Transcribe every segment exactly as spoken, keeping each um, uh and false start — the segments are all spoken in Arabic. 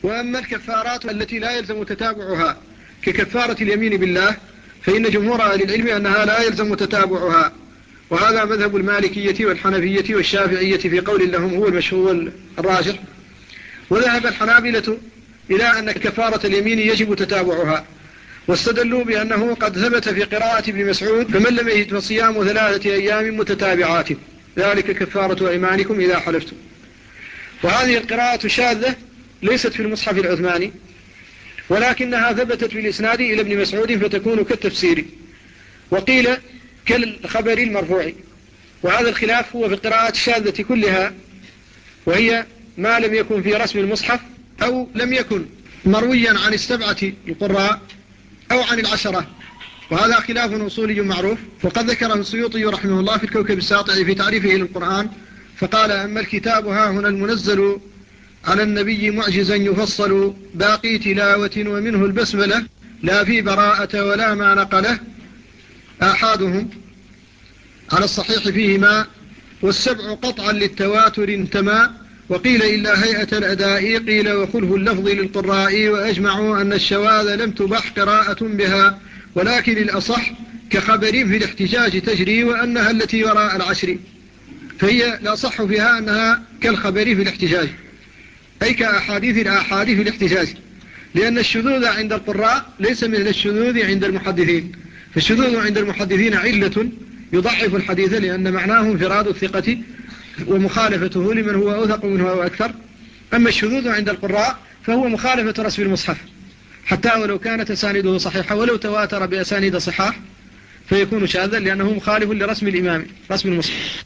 وأما الكفارات التي لا يلزم تتابعها ككفارة اليمين بالله فإن جمهور أهل العلم أنها لا يلزم تتابعها، وهذا مذهب المالكية والحنفية والشافعية في قول لهم هو المشهور الراجح. وذهب الحنابلة إلى أن كفارة اليمين يجب تتابعها، واستدلوا بأنه قد ثبت في قراءة ابن مسعود فمن لم يجد فصيام ثلاثة أيام متتابعات ذلك كفارة أيمانكم إذا حلفتم. وهذه القراءة شاذة ليست في المصحف العثماني، ولكنها ثبتت بالإسناد إلى ابن مسعود فتكون كالتفسير، وقيل كالخبر المرفوع. وهذا الخلاف هو في القراءات الشاذة كلها، وهي ما لم يكن في رسم المصحف أو لم يكن مرويا عن السبعة القراء أو عن العشرة، وهذا خلاف أصولي معروف. وقد ذكره السيوطي رحمه الله في الكوكب الساطع في تعريفه للقرآن فقال: أما الكتاب ها هنا المنزل على النبي معجزا يفصل باقي تلاوة ومنه البسملة لا في براءة ولا ما نقله آحادهم على الصحيح فيهما والسبع قطعا للتواتر انتمى وقيل إلا هيئة الأداء قيل وخله اللفظ للقراء وأجمعوا أن الشواذ لم تبح قراءة بها ولكن الأصح كخبر في الاحتجاج تجري وأنها التي وراء العشر، فهي الأصح فيها أنها كالخبر في الاحتجاج أي كأحاديث الآحاد في الاحتجاج، لأن الشذوذ عند القراء ليس مثل الشذوذ عند المحدثين، فالشذوذ عند المحدثين علة يضعف الحديث لأن معناه انفراد الثقة ومخالفته لمن هو أوثق منه أو أكثر. أما الشذوذ عند القراء فهو مخالفة رسم المصحف حتى ولو كانت أسانيده صحيحة ولو تواتر بأسانيد صحاح فيكون شاذا لأنه مخالف لرسم الإمام رسم المصحف.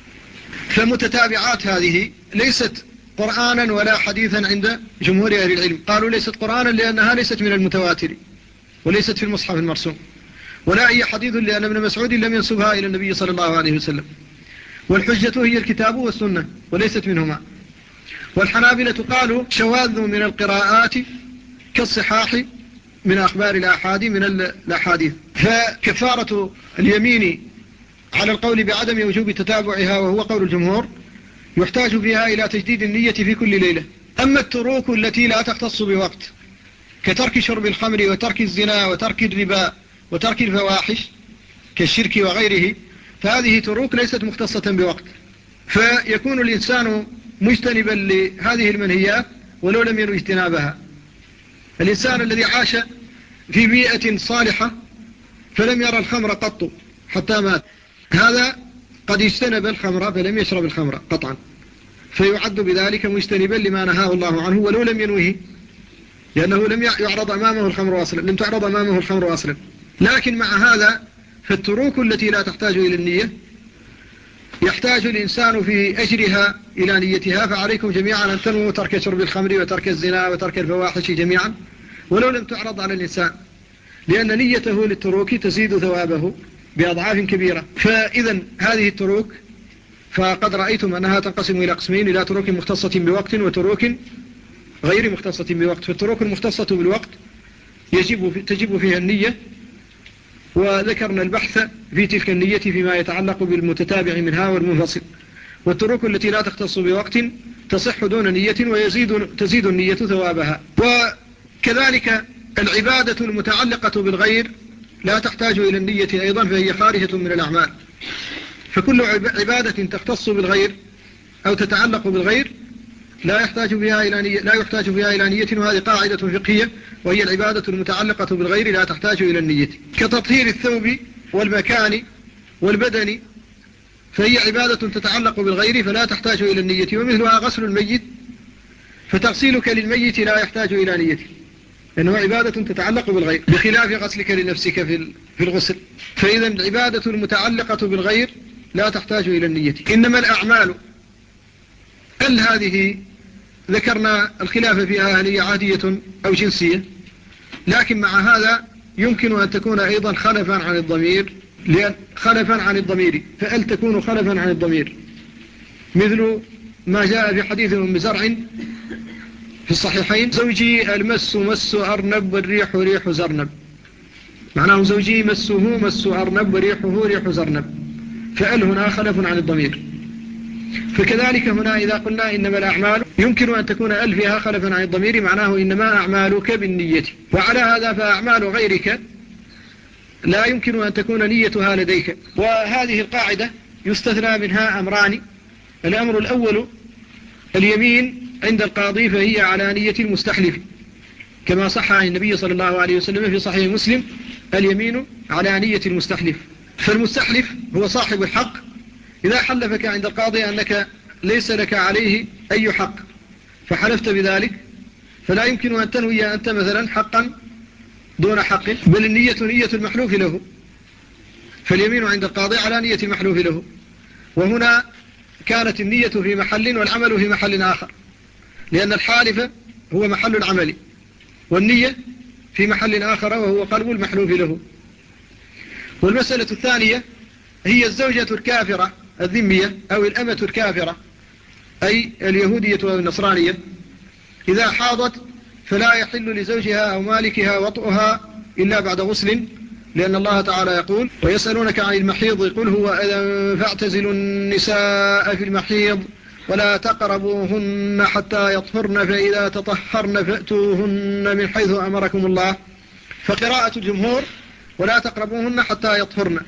فمتتابعات هذه ليست قرآنا ولا حديثا عند جمهور أهل العلم، قالوا ليست قرآنا لأنها ليست من المتواتر وليست في المصحف المرسوم، ولا أي حديث لأن ابن مسعود لم ينسبها إلى النبي صلى الله عليه وسلم، والحجة هي الكتاب والسنة وليست منهما. والحنابلة قالوا شواذ من القراءات كالصحاح من أخبار الآحاد من الأحاديث. فكفارة اليمين على القول بعدم وجوب تتابعها وهو قول الجمهور يحتاج فيها إلى تجديد النية في كل ليلة. أما التروك التي لا تختص بوقت كترك شرب الخمر وترك الزنا وترك الربا وترك الفواحش كالشرك وغيره فهذه تروك ليست مختصة بوقت، فيكون الإنسان مجتنبا لهذه المنهيات ولو لم ينوي اجتنابها. الإنسان الذي عاش في بيئة صالحة فلم يرى الخمر قط حتى مات، هذا قد اجتنب الخمر فلم يشرب الخمر قطعا، فيعد بذلك مجتنبا لما نهاه الله عنه ولو لم ينوه، لأنه لم يعرض أمامه الخمر أصلا، لم تعرض أمامه الخمر أصلا. لكن مع هذا فالتروك التي لا تحتاج إلى النية يحتاج الإنسان في أجرها إلى نيتها، فعليكم جميعا أن تنووا ترك شرب الخمر وترك الزنا وترك الفواحش جميعا ولو لم تعرض على الإنسان، لأن نيته للتروك تزيد ثوابه بأضعاف كبيرة. فإذا هذه التروك فقد رأيتم أنها تنقسم إلى قسمين، إلى تروك مختصة بوقت وتروك غير مختصة بوقت. فالتروك المختصة بالوقت يجب تجب فيها النية، وذكرنا البحث في تلك النية فيما يتعلق بالمتتابع منها والمنفصل. والتروك التي لا تختص بوقت تصح دون نية ويزيد تزيد النية ثوابها. وكذلك العبادة المتعلقة بالغير لا تحتاج إلى النية أيضا فهي خارجة من الأعمال، فكل عبادة تختص بالغير أو تتعلق بالغير لا يحتاج فيها إلى نية لا يحتاج فيها إلى نية، وهذه قاعدة فقهية وهي العبادة المتعلقة بالغير لا تحتاج إلى النية، كتطهير الثوب والمكان والبدن فهي عبادة تتعلق بالغير فلا تحتاج إلى النية. ومثلها غسل الميت فتغسيلك للميت لا يحتاج إلى نية لأنه عبادة تتعلق بالغير بخلاف غسلك لنفسك في الغسل. فإذا العبادة المتعلقة بالغير لا تحتاج إلى النية. إنما الأعمال هل هذه ذكرنا الخلاف فيها هل هي عادية أو جنسية، لكن مع هذا يمكن أن تكون أيضا خلفا عن الضمير، لأن خلفا عن الضمير فهل تكون خلفا عن الضمير مثل ما جاء في حديث أم زرع في الصحيحين زوجي المس مس أرنب والريح ريح زرنب، معناه زوجي مسه مس أرنب وريحه ريح زرنب، فأل هنا خلف عن الضمير. فكذلك هنا إذا قلنا إنما الأعمال يمكن أن تكون أل فيها خلفا عن الضمير، معناه إنما أعمالك بالنية. وعلى هذا فأعمال غيرك لا يمكن أن تكون نيتها لديك. وهذه القاعدة يستثنى منها أمران. الأمر الأول اليمين عند القاضي، فهي على نية المستحلف، كما صح عن النبي صلى الله عليه وسلم في صحيح مسلم: اليمين على نية المستحلف. فالمستحلف هو صاحب الحق، إذا حلفك عند القاضي أنك ليس لك عليه أي حق فحلفت بذلك، فلا يمكن أن تنوي أنت مثلا حقا دون حق، بل النية نية المحلوف له، فاليمين عند القاضي على نية المحلوف له. وهنا كانت النية في محل والعمل في محل آخر، لأن الحالف هو محل العمل، والنية في محل آخر وهو قلب المحلوف له. والمسألة الثانية هي الزوجة الكافرة الذمية أو الأمة الكافرة، أي اليهودية أو النصرانية، إذا حاضت فلا يحل لزوجها أو مالكها وطئها إلا بعد غسل، لأن الله تعالى يقول: ويسألونك عن المحيض قل هو أذى فاعتزلوا النساء في المحيض ولا تقربوهن حتى يطهرن فإذا تطهرن فأتوهن من حيث أمركم الله. فقراءة الجمهور: ولا تقربوهن حتى يطهرن،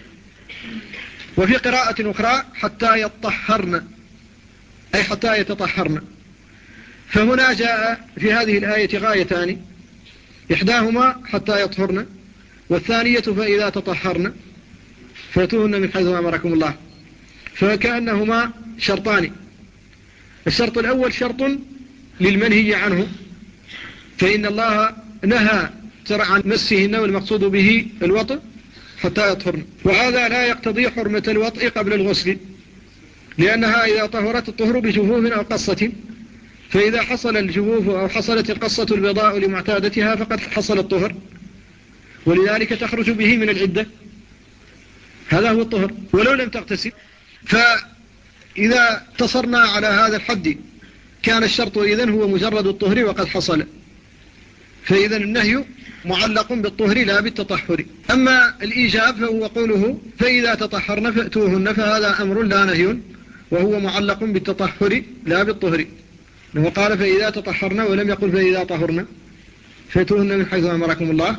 وفي قراءة أخرى: حتى يطهرن، أي حتى يتطهرن. فهنا جاء في هذه الآية غايتان، إحداهما حتى يطهرن، والثانية فإذا تطهرن فأتوهن من حيث أمركم الله، فكأنهما شرطان. الشرط الأول شرط للمنهي عنه، فإن الله نهى عن مسهن والمقصود به الوطء حتى يطهرن، وهذا لا يقتضي حرمة الوطء قبل الغسل، لأنها إذا طهرت الطهر بجفوف أو قصة، فإذا حصل الجفوف أو حصلت القصة البيضاء لمعتادتها فقد حصل الطهر، ولذلك تخرج به من العدة، هذا هو الطهر ولو لم تغتسل. فإذا اقتصرنا على هذا الحد كان الشرط إذن هو مجرد الطهر وقد حصل، فإذا النهي معلق بالطهر لا بالتطهر. أما الإيجاب فهو قوله: فإذا تطهرن فأتوهن، فهذا أمر لا نهي، وهو معلق بالتطهر لا بالطهر، وهو قال: فإذا تطهرن، ولم يقل فإذا طهرن فأتوهن من حيث أمركم الله.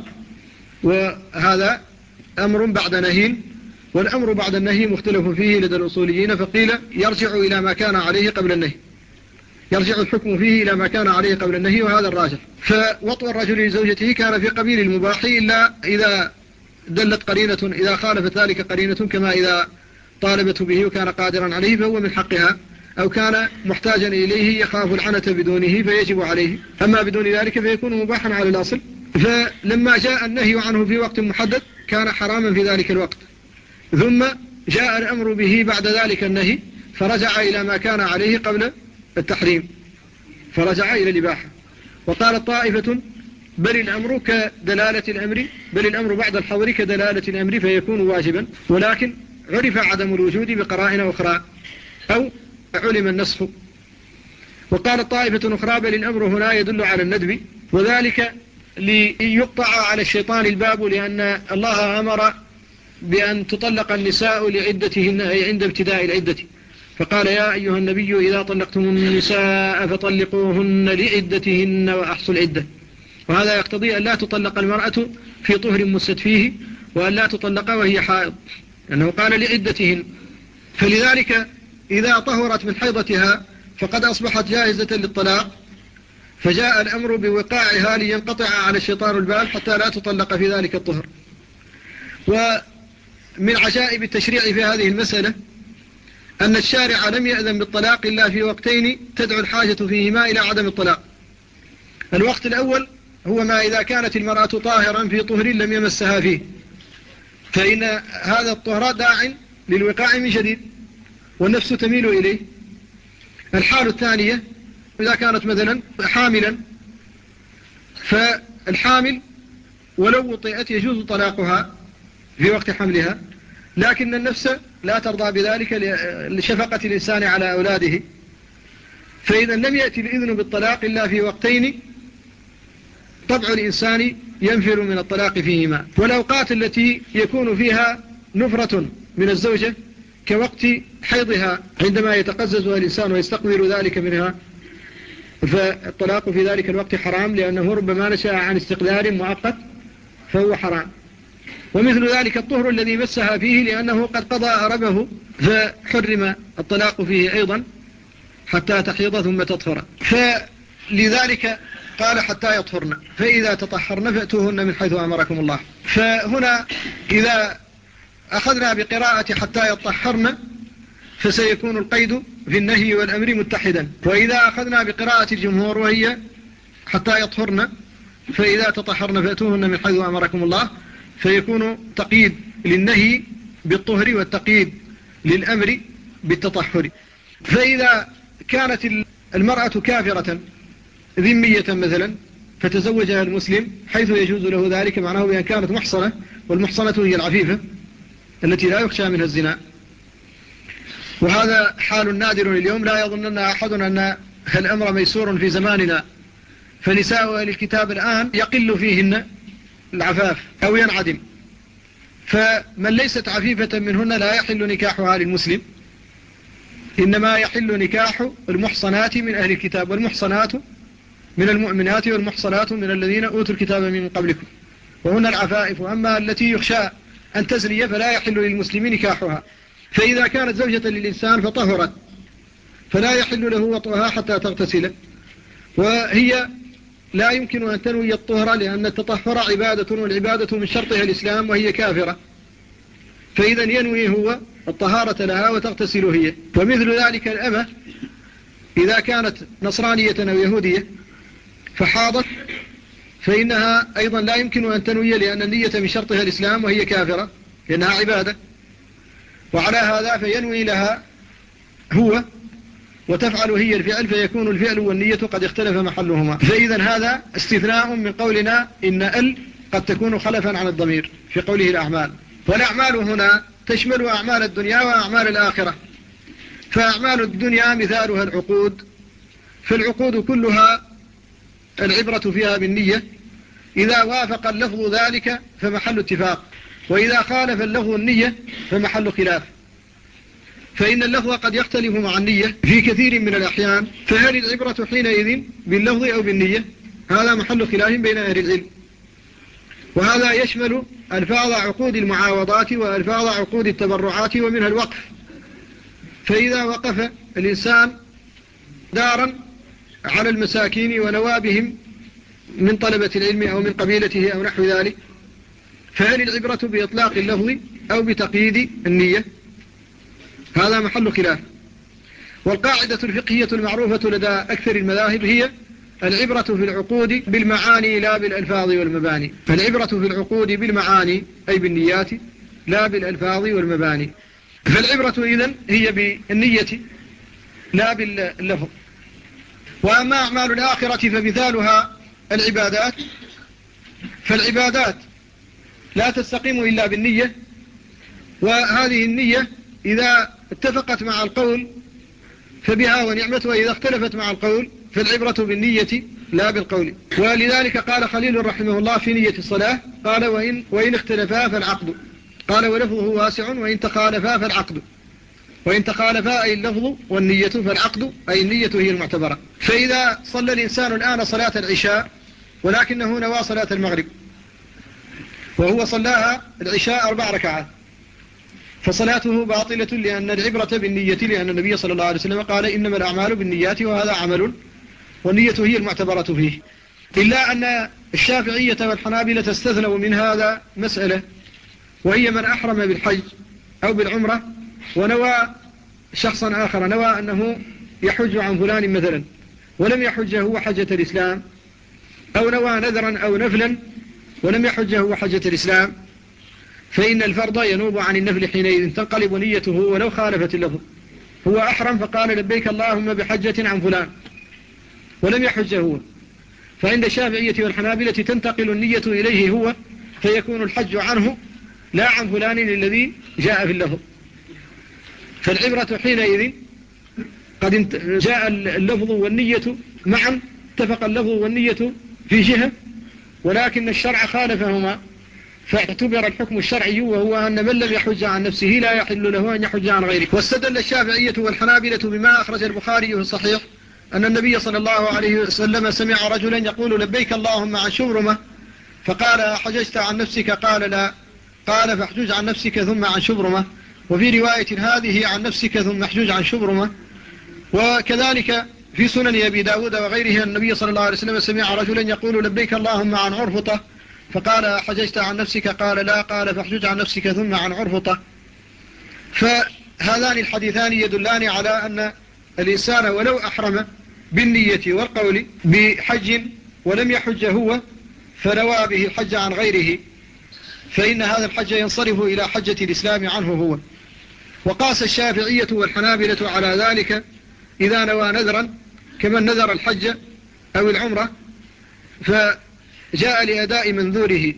وهذا أمر بعد نهي، والأمر بعد النهي مختلف فيه لدى الأصوليين، فقيل يرجع إلى ما كان عليه قبل النهي، يرجع الحكم فيه إلى ما كان عليه قبل النهي، وهذا الراجح. فوطء الرجل لزوجته كان في قبيل المباح، إلا إذا دلت قرينة، إذا خالفت ذلك قرينة، كما إذا طالبته به وكان قادرا عليه فهو من حقها، أو كان محتاجا إليه يخاف العنة بدونه فيجب عليه، أما بدون ذلك فيكون مباحا على الأصل. فلما جاء النهي عنه في وقت محدد كان حراما في ذلك الوقت، ثم جاء الأمر به بعد ذلك النهي فرجع إلى ما كان عليه قبل التحريم، فرجع إلى الإباحة. وقال طائفة: بل الأمر كدلالة الأمر، بل الأمر بعد الحظر كدلالة الأمر فيكون واجبا، ولكن عرف عدم الوجود بقرائن أخرى أو علم النسخ. وقال طائفة أخرى: بل الأمر هنا يدل على الندب، وذلك ليقطع على الشيطان الباب، لأن الله أمر بأن تطلق النساء لعدتهن أي عند ابتداء العدة، فقال: يا أيها النبي إذا طلقتم النساء فطلقوهن لعدتهن وأحصوا العدة. وهذا يقتضي أن لا تطلق المرأة في طهر مست فيه، وأن لا تطلق وهي حائض، لأنه قال لعدتهن. فلذلك إذا طهرت من حيضتها فقد أصبحت جاهزة للطلاق، فجاء الأمر بوقاعها لينقطع على الشيطان الباب حتى لا تطلق في ذلك الطهر. ومن عجائب التشريع في هذه المسألة أن الشارع لم يأذن بالطلاق إلا في وقتين تدعو الحاجة فيهما إلى عدم الطلاق. الوقت الأول هو ما إذا كانت المرأة طاهرا في طهر لم يمسها فيه، فإن هذا الطهر داع للوقاع من جديد والنفس تميل إليه. الحال الثانية إذا كانت مثلا حاملا، فالحامل ولو وطئت يجوز طلاقها في وقت حملها، لكن النفس لا ترضى بذلك لشفقة الإنسان على أولاده، فإذا لم يأتي الإذن بالطلاق إلا في وقتين طبع الإنسان ينفر من الطلاق فيهما. والأوقات التي يكون فيها نفرة من الزوجة كوقت حيضها عندما يتقززها الإنسان ويستقبل ذلك منها، فالطلاق في ذلك الوقت حرام، لأنه ربما نشأ عن استقلال مؤقت فهو حرام. ومثل ذلك الطهر الذي مسها فيه لأنه قد قضى ربه، فحرم الطلاق فيه أيضا حتى تحيض ثم تطهر. فلذلك قال حتى يطهرن، فإذا تطهرن فأتوهن من حيث أمركم الله. فهنا إذا أخذنا بقراءة حتى يطهرن فسيكون القيد في النهي والأمر متحدا، وإذا أخذنا بقراءة الجمهور وهي حتى يطهرن فإذا تطهرن فأتوهن من حيث أمركم الله، فيكون تقييد للنهي بالطهر والتقييد للأمر بالتطهر. فإذا كانت المرأة كافرة ذمية مثلا فتزوجها المسلم حيث يجوز له ذلك، معناه بأن كانت محصنة، والمحصنة هي العفيفة التي لا يخشى منها الزنا، وهذا حال نادر اليوم. لا يظنن أحد أن الأمر ميسور في زماننا، فنساء أهل الكتاب الآن يقل فيهن العفاف أو ينعدم، فمن ليست عفيفة منهن لا يحل نكاحها للمسلم، إنما يحل نكاح المحصنات من أهل الكتاب، والمحصنات من المؤمنات والمحصنات من الذين أوتوا الكتاب من قبلكم، وهن العفائف. أما التي يخشى أن تزني فلا يحل للمسلم نكاحها. فإذا كانت زوجة للإنسان فطهرت فلا يحل له وطئها حتى تغتسل، وهي لا يمكن أن تنوي الطهر لأن التطهر عبادة، والعبادة من شرطها الإسلام وهي كافرة، فإذا ينوي هو الطهارة لها وتغتسل هي. ومثل ذلك الأمة إذا كانت نصرانية أو يهودية فحاضت فإنها أيضا لا يمكن أن تنوي، لأن النية من شرطها الإسلام وهي كافرة لأنها عبادة، وعلى هذا فينوي لها هو وتفعل هي الفعل، فيكون الفعل والنية قد اختلف محلهما. فإذا هذا استثناء من قولنا إن ال قد تكون خلفا عن الضمير في قوله الأعمال، والأعمال هنا تشمل أعمال الدنيا وأعمال الآخرة. فأعمال الدنيا مثالها العقود، فالعقود كلها العبرة فيها بالنية، إذا وافق اللفظ ذلك فمحل اتفاق، وإذا خالف اللفظ النية فمحل خلاف، فإن اللفظ قد يختلف مع النية في كثير من الأحيان، فهل العبرة حينئذ باللفظ أو بالنية؟ هذا محل خلاف بين أهل العلم، وهذا يشمل ألفاظ عقود المعاوضات وألفاظ عقود التبرعات ومنها الوقف. فإذا وقف الإنسان دارا على المساكين ونوابهم من طلبة العلم أو من قبيلته أو نحو ذلك، فهل العبرة بإطلاق اللفظ أو بتقييد النية؟ هذا محل خلاف. والقاعدة الفقهية المعروفة لدى أكثر المذاهب هي العبرة في العقود بالمعاني لا بالألفاظ والمباني. العبرة في العقود بالمعاني أي بالنيات لا بالألفاظ والمباني. فالعبرة إذن هي بالنية لا باللفظ. وأما أعمال الآخرة فمثالها العبادات، فالعبادات لا تستقيم إلا بالنية، وهذه النية إذا اتفقت مع القول فبها ونعمت، وإذا اختلفت مع القول فالعبرة بالنية لا بالقول. ولذلك قال خليل رحمه الله في نية الصلاة قال وإن, وإن اختلفا فالعقد، قال ولفظه واسع وإن تخالفا فالعقد، وإن تخالفا أي اللفظ والنية فالعقد أي النية هي المعتبرة. فإذا صلى الإنسان الآن صلاة العشاء ولكنه نوى صلاة المغرب وهو صلاها العشاء أربع ركعات فصلاته باطلة، لأن العبرة بالنية، لأن النبي صلى الله عليه وسلم قال إنما الأعمال بالنيات وهذا عمل والنية هي المعتبرة فيه. إلا أن الشافعية والحنابلة استثنوا من هذا مسألة، وهي من أحرم بالحج أو بالعمرة ونوى شخصا آخر، نوى أنه يحج عن فلان مثلا ولم يحج هو حجة الإسلام، أو نوى نذرا أو نفلا ولم يحج هو حجة الإسلام، فإن الفرض ينوب عن النفل حينئذ تنقلب نيته ولو خالفت اللفظ. هو أحرم فقال لبيك اللهم بحجة عن فلان ولم يحج هو، فعند الشافعية والحنابلة تنتقل النية إليه هو فيكون الحج عنه لا عن فلان الذي جاء في اللفظ. فالعبرة حينئذ قد جاء اللفظ والنية معا، اتفق اللفظ والنية في جهة ولكن الشرع خالفهما، فاعتبر الحكم الشرعي وهو أن من لم يحج عن نفسه لا يحل له أن يحج عن غيره. واستدل الشافعية والحنابلة بما أخرج البخاري في الصحيح أن النبي صلى الله عليه وسلم سمع رجلا يقول لبيك اللهم عن شبرمة، فقال حججت عن نفسك؟ قال لا. قال فاحجج عن نفسك ثم عن شبرمة. وفي رواية هذه عن نفسك ثم احجج عن شبرمة. وكذلك في سنن أبي داود وغيره النبي صلى الله عليه وسلم سمع رجلا يقول لبيك اللهم عن عرفطة، فقال حججت عن نفسك؟ قال لا. قال فاحجج عن نفسك ثم عن عرفطة. فهذان الحديثان يدلان على أن الإنسان ولو أحرم بالنية والقول بحج ولم يحج هو فنوى به الحج عن غيره، فإن هذا الحج ينصرف إلى حجة الإسلام عنه هو. وقاس الشافعية والحنابلة على ذلك إذا نوى نذرا كمن نذر الحج أو العمرة فجاء لأداء منذوره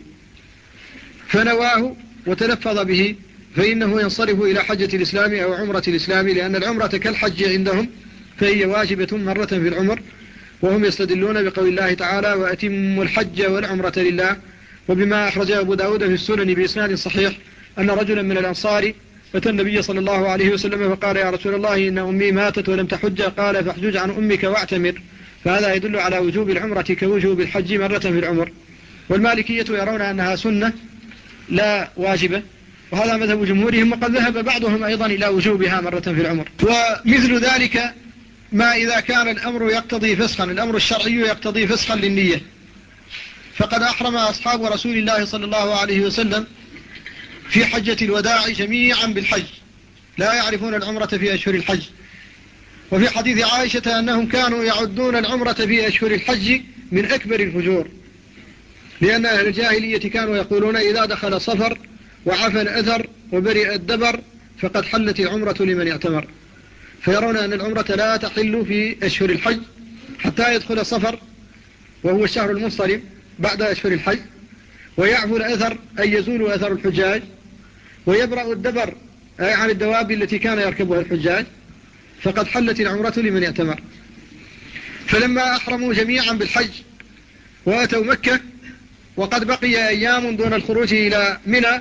فنواه وتلفظ به، فإنه ينصرف إلى حجة الإسلام أو عمرة الإسلام، لأن العمرة كالحج عندهم فهي واجبة مرة في العمر. وهم يستدلون بقول الله تعالى وأتموا الحج والعمرة لله. وبما أخرج أبو داود في السنن بإسناد صحيح أن رجلا من الأنصار أتى النبي صلى الله عليه وسلم فقال يا رسول الله إن أمي ماتت ولم تحج، قال فاحجج عن أمك واعتمر. فهذا يدل على وجوب العمرة كوجوب الحج مرة في العمر. والمالكية يرون أنها سنة لا واجبة، وهذا مذهب جمهورهم، وقد ذهب بعضهم أيضا إلى وجوبها مرة في العمر. ومثل ذلك ما إذا كان الأمر يقتضي فسخا، الأمر الشرعي يقتضي فسخا للنية، فقد أحرم أصحاب رسول الله صلى الله عليه وسلم في حجة الوداع جميعا بالحج، لا يعرفون العمرة في أشهر الحج. وفي حديث عائشة أنهم كانوا يعدون العمرة في أشهر الحج من أكبر الفجور، لأن أهل الجاهلية كانوا يقولون إذا دخل صفر وعفى الأثر وبرئ الدبر فقد حلت العمرة لمن اعتمر، فيرون أن العمرة لا تحل في أشهر الحج حتى يدخل صفر وهو الشهر المنصرم بعد أشهر الحج، ويعفو الأثر أي يزول أثر الحجاج، ويبرأ الدبر أي عن الدواب التي كان يركبها الحجاج، فقد حلت العمرة لمن اعتمر. فلما أحرموا جميعا بالحج وأتوا مكة وقد بقي أيام دون الخروج إلى منى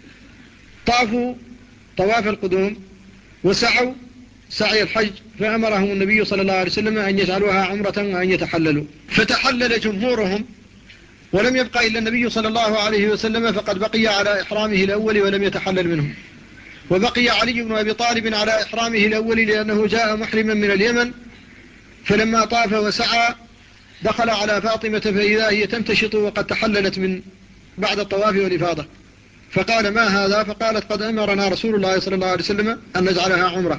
طافوا طواف القدوم وسعوا سعي الحج، فأمرهم النبي صلى الله عليه وسلم أن يجعلوها عمرة وأن يتحللوا، فتحلل جمهورهم ولم يبقى إلا النبي صلى الله عليه وسلم، فقد بقي على إحرامه الأول ولم يتحلل منه. وبقي علي بن أبي طالب على إحرامه الأول لأنه جاء محرما من اليمن، فلما طاف وسعى دخل على فاطمة فإذا هي تمتشط وقد تحللت من بعد الطواف والإفاضة، فقال ما هذا؟ فقالت قد أمرنا رسول الله صلى الله عليه وسلم أن نجعلها عمرة.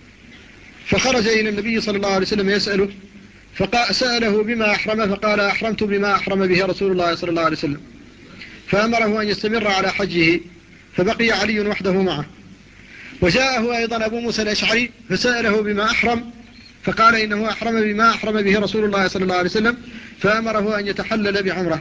فخرج إلى النبي صلى الله عليه وسلم يسأله، فسأله بما أحرم، فقال أحرمت بما أحرم به رسول الله صلى الله عليه وسلم، فأمره أن يستمر على حجه، فبقي علي وحده معه. وجاءه أيضا أبو موسى الأشعري فسأله بما أحرم، فقال إنه أحرم بما أحرم به رسول الله صلى الله عليه وسلم، فأمره أن يتحلل بعمره.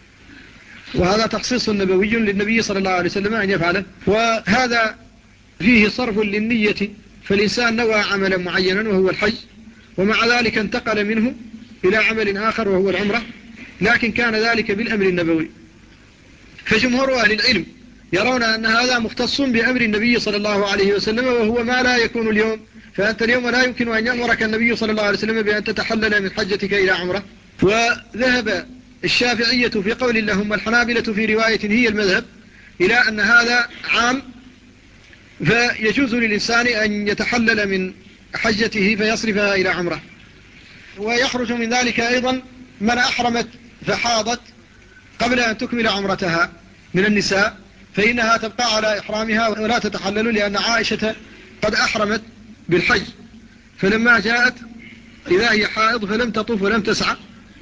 وهذا تخصيص نبوي للنبي صلى الله عليه وسلم أن يفعله. وهذا فيه صرف للنية، فالإنسان نوى عملا معينا وهو الحج، ومع ذلك انتقل منه إلى عمل آخر وهو العمرة، لكن كان ذلك بالأمر النبوي. فجمهور أهل العلم يرون أن هذا مختص بأمر النبي صلى الله عليه وسلم، وهو ما لا يكون اليوم. فأنت اليوم لا يمكن أن يأمرك النبي صلى الله عليه وسلم بأن تتحلل من حجتك إلى عمرة. وذهب الشافعية في قول لهم والحنابلة في رواية هي المذهب إلى أن هذا عام، فيجوز للإنسان أن يتحلل من حجته فيصرفها إلى عمرة. ويخرج من ذلك أيضا من أحرمت فحاضت قبل أن تكمل عمرتها من النساء، فإنها تبقى على إحرامها ولا تتحلل، لأن عائشة قد أحرمت بالحج فلما جاءت إذا هي حائض فلم تطوف ولم تسعى،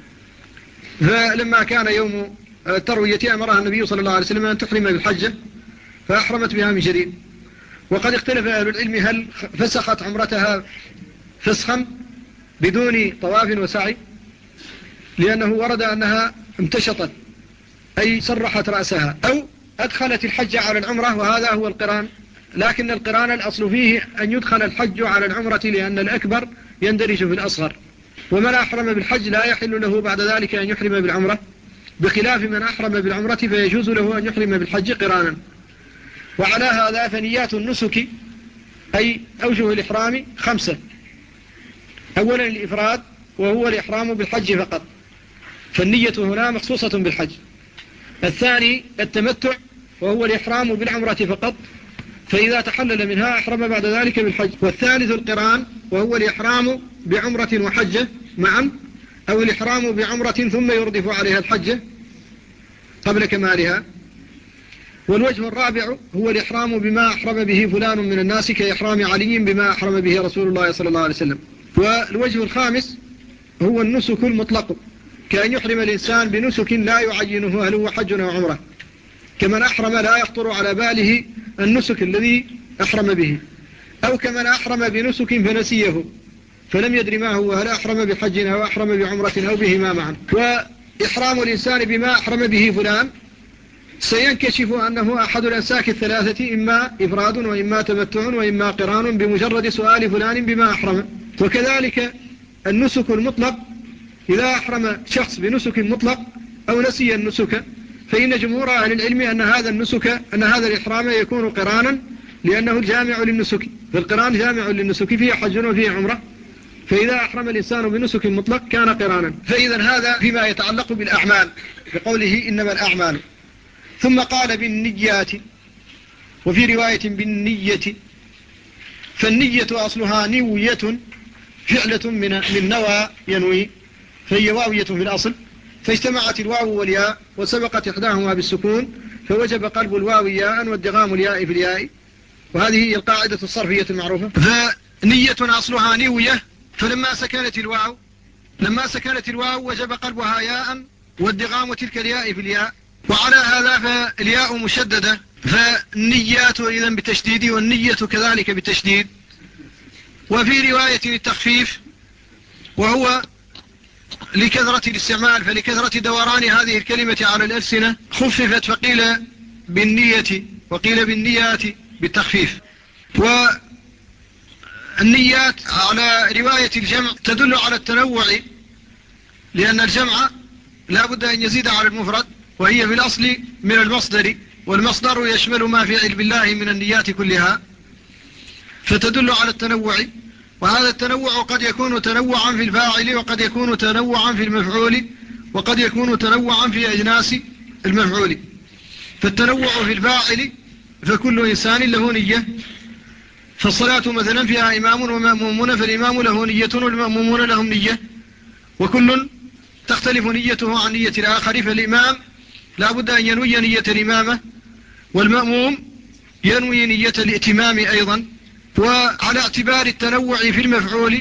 فلما كان يوم التروية أمرها النبي صلى الله عليه وسلم أن تحرم بالحجة فأحرمت بها من جديد. وقد اختلف أهل العلم هل فسخت عمرتها فسخا بدون طواف وسعي، لأنه ورد أنها امتشطت أي سرحت رأسها، أو أدخلت الحج على العمرة، وهذا هو القران. لكن القران الأصل فيه أن يدخل الحج على العمرة، لأن الأكبر يندرج في الأصغر. ومن أحرم بالحج لا يحل له بعد ذلك أن يحرم بالعمرة، بخلاف من أحرم بالعمرة فيجوز له أن يحرم بالحج قرانا. وعلى هذا فنيات النسك أي أوجه الإحرام خمسة: أولا الإفراد وهو الإحرام بالحج فقط، فالنية هنا مخصوصة بالحج. الثاني التمتع وهو الإحرام بالعمرة فقط، فإذا تحلل منها أحرم بعد ذلك بالحج. والثالث القران وهو الإحرام بعمرة وحجة معا، أو الإحرام بعمرة ثم يردف عليها الحجة قبل كمالها. والوجه الرابع هو الإحرام بما أحرم به فلان من الناس كإحرام علي بما أحرم به رسول الله صلى الله عليه وسلم. والوجه الخامس هو النسك المطلق، كأن يحرم الإنسان بنسك لا يعينه هل هو حج أو عمره، كمن أحرم لا يخطر على باله النسك الذي أحرم به، أو كمن أحرم بنسك فنسيه فلم يدري ما هو، هل أحرم بحج أو أحرم بعمرة أو بهما معا. وإحرام الإنسان بما أحرم به فلان سينكشف أنه أحد الأنساك الثلاثة، إما إفراد وإما تمتع وإما قران، بمجرد سؤال فلان بما أحرم. وكذلك النسك المطلق، إذا أحرم شخص بنسك مطلق أو نسي النسك، فإن جمهور أهل العلم أن هذا النسك أن هذا الإحرام يكون قرانا، لأنه الجامع للنسك، فالقران جامع للنسك فيه حج وفيه عمرة، فإذا أحرم الإنسان بنسك مطلق كان قرانا. فإذا هذا فيما يتعلق بالأعمال بقوله إنما الأعمال. ثم قال بالنيات، وفي رواية بالنية، فالنية أصلها نوية، فعلة من من نوى ينوي، فهي واوية في الأصل، فاجتمعت الواو والياء وسبقت إحداهما بالسكون، فوجب قلب الواو ياء وادغام الياء في الياء، وهذه هي القاعدة الصرفية المعروفة. فنية أصلها نوية، فلما سكنت الواو لما سكنت الواو وجب قلبها ياء وادغام تلك الياء في الياء، وعلى هذا فالياء مشددة، فالنيات إذن بتشديد، والنية كذلك بالتشديد. وفي رواية التخفيف، وهو لكثرة الاستعمال، فلكثرة دوران هذه الكلمة على الألسنة خففت، فقيل بالنية وقيل بالنيات بالتخفيف. والنيات على رواية الجمع تدل على التنوع، لأن الجمع لا بد أن يزيد على المفرد، وهي في الأصل من المصدر، والمصدر يشمل ما في علم الله من النيات كلها، فتدل على التنوع. وهذا التنوع قد يكون تنوعا في الفاعل، وقد يكون تنوعا في المفعول، وقد يكون تنوعا في أجناس المفعول. فالتنوع في الفاعل فكل إنسان له نية، فالصلاة مثلا فيها إمام ومأمومون، فالإمام له نية والمأمومون لهم نية، وكل تختلف نيته عن نية الآخر، فالإمام لا بد أن ينوي نية الإمامة، والمأموم ينوي نية الائتمام أيضا. وعلى اعتبار التنوع في المفعول،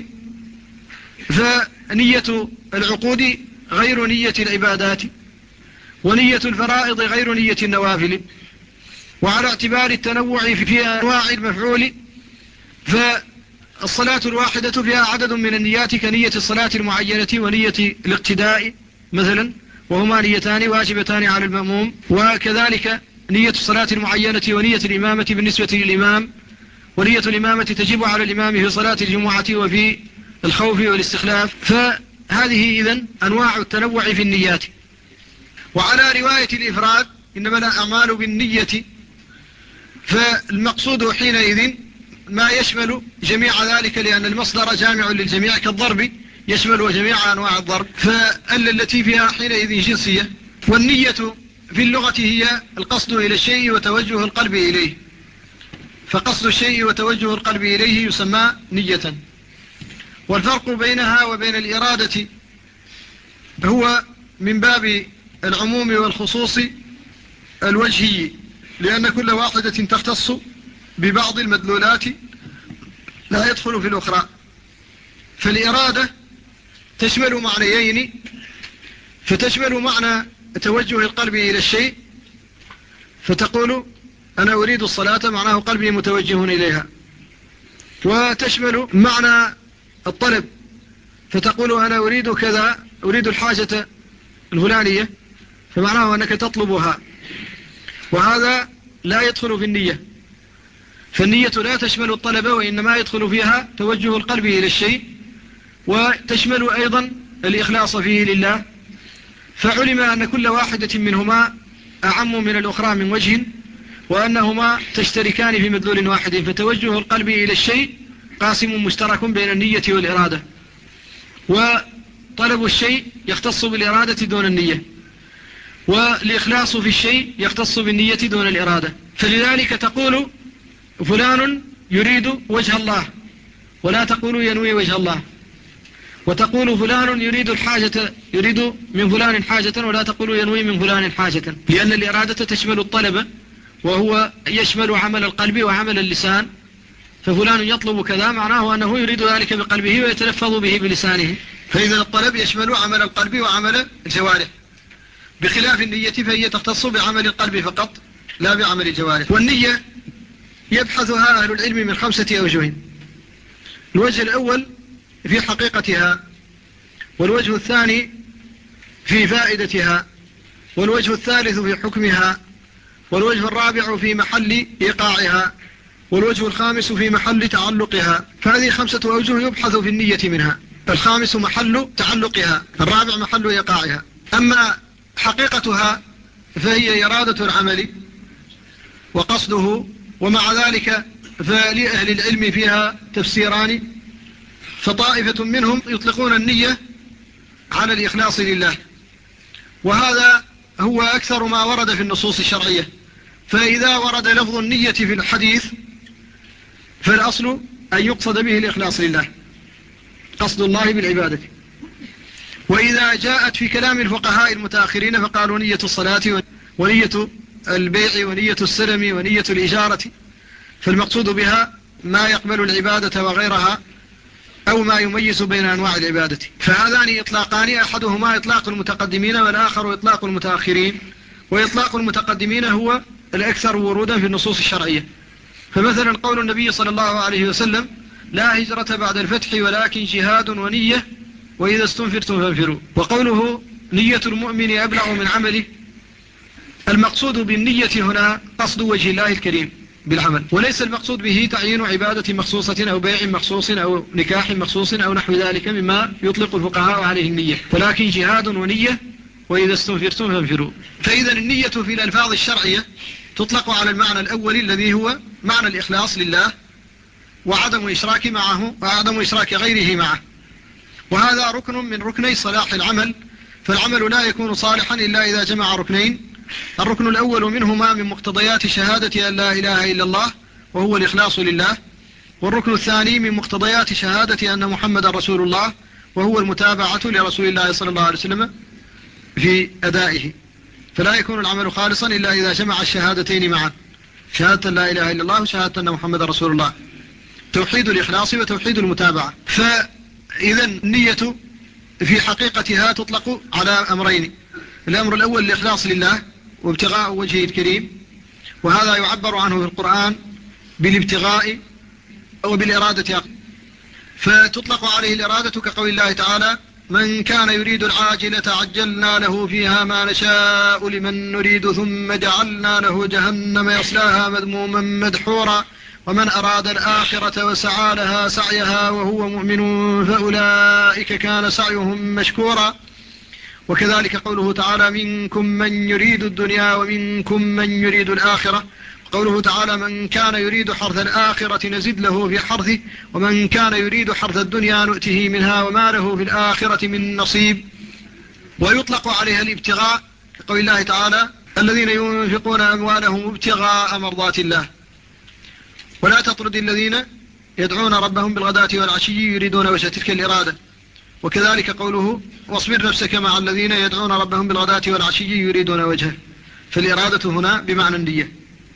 فنية العقود غير نية العبادات، ونية الفرائض غير نية النوافل. وعلى اعتبار التنوع في أنواع المفعول، فالصلاة الواحدة فيها عدد من النيات كنية الصلاة المعينة ونية الاقتداء مثلا، وهما نيتان واجبتان على المأموم. وكذلك نية الصلاة المعينة ونية الإمامة بالنسبة للإمام، ونية الإمامة تجب على الإمام في صلاة الجمعة وفي الخوف والاستخلاف. فهذه إذن أنواع التنوع في النيات. وعلى رواية الإفراد إنما الأعمال بالنية، فالمقصود حينئذ ما يشمل جميع ذلك، لأن المصدر جامع للجميع كالضرب يشمل جميع أنواع الضرب، فال التي فيها حينئذ جنسية. والنية في اللغة هي القصد إلى الشيء وتوجه القلب إليه، فقصد الشيء وتوجه القلب إليه يسمى نية. والفرق بينها وبين الإرادة هو من باب العموم والخصوص الوجهي، لأن كل واحدة تختص ببعض المدلولات لا يدخل في الأخرى. فالإرادة تشمل معنيين، فتشمل معنى توجه القلب إلى الشيء، فتقول أنا أريد الصلاة، معناه قلبي متوجه إليها. وتشمل معنى الطلب، فتقول أنا أريد كذا، أريد الحاجة الفلانية، فمعناه أنك تطلبها. وهذا لا يدخل في النية، فالنية لا تشمل الطلب، وإنما يدخل فيها توجه القلب إلى الشيء، وتشمل أيضا الإخلاص فيه لله. فعلم أن كل واحدة منهما أعم من الأخرى من وجه، وأنهما تشتركان في مدلول واحد، فتوجه القلب إلى الشيء قاسم مشترك بين النية والإرادة. طلب الشيء يختص بالإرادة دون النية، والإخلاص في الشيء يختص بالنية دون الإرادة. فلذلك تقول فلان يريد وجه الله ولا تقول ينوي وجه الله، وتقول فلان يريد الحاجة يريد من فلان حاجة ولا تقول ينوي من فلان حاجة، لأن الإرادة تشمل الطلب وهو يشمل عمل القلب وعمل اللسان. ففلان يطلب كذا معناه أنه يريد ذلك بقلبه ويتلفظ به بلسانه، فإذا الطلب يشمل عمل القلب وعمل الجوارح، بخلاف النية فهي تختص بعمل القلب فقط لا بعمل الجوارح. والنية يبحثها أهل العلم من خمسة أوجه: الوجه الأول في حقيقتها، والوجه الثاني في فائدتها، والوجه الثالث في حكمها، والوجه الرابع في محل إيقاعها، والوجه الخامس في محل تعلقها. فهذه خمسة أوجه يبحث في النية منها: الخامس محل تعلقها، الرابع محل إيقاعها. أما حقيقتها فهي إرادة العمل وقصده، ومع ذلك فلأهل العلم فيها تفسيران، فطائفة منهم يطلقون النية على الإخلاص لله، وهذا هو أكثر ما ورد في النصوص الشرعية. فإذا ورد لفظ النية في الحديث فالأصل أن يقصد به الإخلاص لله، قصد الله بالعبادة. وإذا جاءت في كلام الفقهاء المتأخرين فقالوا نية الصلاة ونية البيع ونية السلم ونية الإجارة، فالمقصود بها ما يقبل العبادة وغيرها أو ما يميز بين أنواع العبادة. فهذان إطلاقان، أحدهما إطلاق المتقدمين والآخر إطلاق المتأخرين، وإطلاق المتقدمين هو الأكثر ورودا في النصوص الشرعية. فمثلا قول النبي صلى الله عليه وسلم: لا هجرة بعد الفتح ولكن جهاد ونية وإذا استنفرتم فانفروا. وقوله نية المؤمن أبلغ من عمله، المقصود بالنية هنا قصد وجه الله الكريم بالعمل، وليس المقصود به تعيين عبادة مخصوصة أو بيع مخصوص أو نكاح مخصوص أو نحو ذلك مما يطلق الفقهاء عليه النية، ولكن جهاد ونية وإذا استنفرتم فانفروا. فإذا النية في الألفاظ الشرعية تطلق على المعنى الأول الذي هو معنى الإخلاص لله وعدم إشراك معه وعدم إشراك غيره معه، وهذا ركن من ركني صلاح العمل. فالعمل لا يكون صالحا إلا إذا جمع ركنين: الركن الأول منهما من مقتضيات شهادة أن لا إله إلا الله وهو الإخلاص لله، والركن الثاني من مقتضيات شهادة أن محمد رسول الله وهو المتابعة لرسول الله صلى الله عليه وسلم في أدائه. فلا يكون العمل خالصا إلا إذا جمع الشهادتين معا: شهادة لا إله إلا الله وشهادة أن محمد رسول الله، توحيد الإخلاص وتوحيد المتابعة. فإذا النية في حقيقتها تطلق على أمرين: الأمر الأول الإخلاص لله وابتغاء وجهه الكريم، وهذا يعبر عنه في القرآن بالابتغاء أو بالإرادة، فتطلق عليه الإرادة كقول الله تعالى: من كان يريد العاجلة عجلنا له فيها ما نشاء لمن نريد ثم جعلنا له جهنم يصلاها مذموما مدحورا ومن أراد الآخرة وسعى لها سعيها وهو مؤمن فأولئك كان سعيهم مشكورا. وكذلك قوله تعالى: منكم من يريد الدنيا ومنكم من يريد الآخرة. قوله تعالى: من كان يريد حرث الآخرة نزد له في حرثه ومن كان يريد حرث الدنيا نؤته منها وما له في الآخرة من نصيب. ويطلق عليها الابتغاء كقول الله تعالى: الذين ينفقون أموالهم ابتغاء مرضات الله. ولا تطرد الذين يدعون ربهم بالغداة والعشي يريدون وجه تلك الإرادة. وكذلك قوله: واصبر نفسك مع الذين يدعون ربهم بالغداة والعشي يريدون وجهه. فالإرادة هنا بمعنى النية،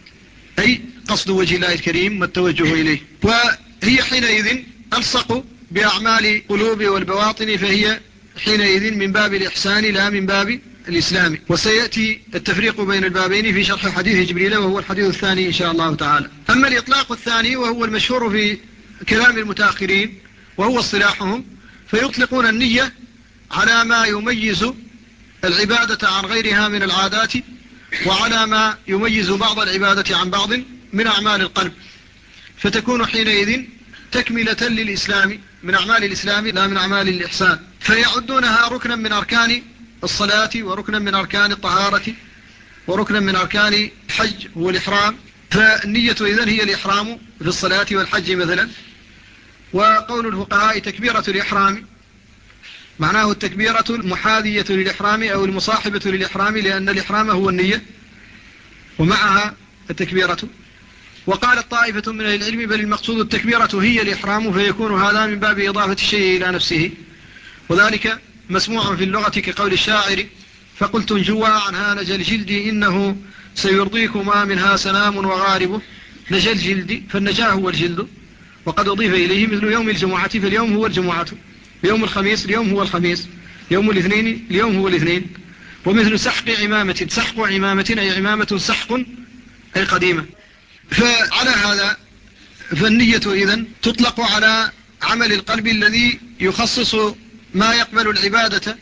أي قصد وجه الله الكريم والتوجه إليه. وهي حينئذ ألصق بأعمال قلوب والبواطن، فهي حينئذ من باب الإحسان لا من باب الإسلام. وسيأتي التفريق بين البابين في شرح حديث جبريل وهو الحديث الثاني إن شاء الله تعالى. أما الإطلاق الثاني وهو المشهور في كلام المتأخرين وهو اصطلاحهم، فيطلقون النية على ما يميز العبادة عن غيرها من العادات، وعلى ما يميز بعض العبادة عن بعض من أعمال القلب، فتكون حينئذ تكملة للإسلام من أعمال الإسلام لا من أعمال الإحسان. فيعدونها ركنا من أركان الصلاة وركنا من أركان الطهارة وركنا من أركان الحج هو الإحرام. فالنية إذن هي الإحرام في الصلاة والحج مثلا. وقول الفقهاء تكبيرة الإحرام معناه التكبيرة المحاذية للإحرام أو المصاحبة للإحرام، لأن الإحرام هو النية ومعها التكبيرة. وقال الطائفة من العلم بل المقصود التكبيرة هي الإحرام، فيكون هذا من باب إضافة الشيء إلى نفسه، وذلك مسموع في اللغة كقول الشاعر: فقلت انجوا عنها نجى الجلد إنه سيرضيكما منها سنام وغارب. نجى الجلد، فالنجاة هو الجلد، وقد أضيف إليه مثل يوم الجمعة، فاليوم هو الجمعة، يوم الخميس اليوم هو الخميس، يوم الاثنين اليوم هو الاثنين. ومثل سحق عمامة، سحق عمامة أي عمامة سحق أي قديمة. فعلى هذا فالنية إذن تطلق على عمل القلب الذي يخصص ما يقبل العبادة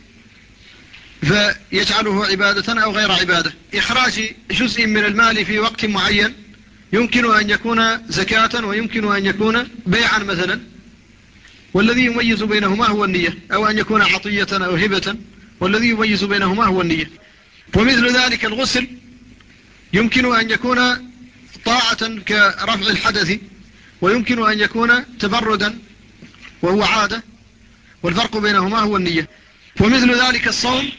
فيجعله عبادة أو غير عبادة. إخراج جزء من المال في وقت معين يمكن أن يكون زكاة ويمكن أن يكون بيعا مثلا، والذي يميز بينهما هو النية، أو أن يكون عطية أو هبة، والذي يميز بينهما هو النية. ومثل ذلك الغسل يمكن أن يكون طاعة كرفع الحدث، ويمكن أن يكون تبردا وهو عادة، والفرق بينهما هو النية. ومثل ذلك الصوم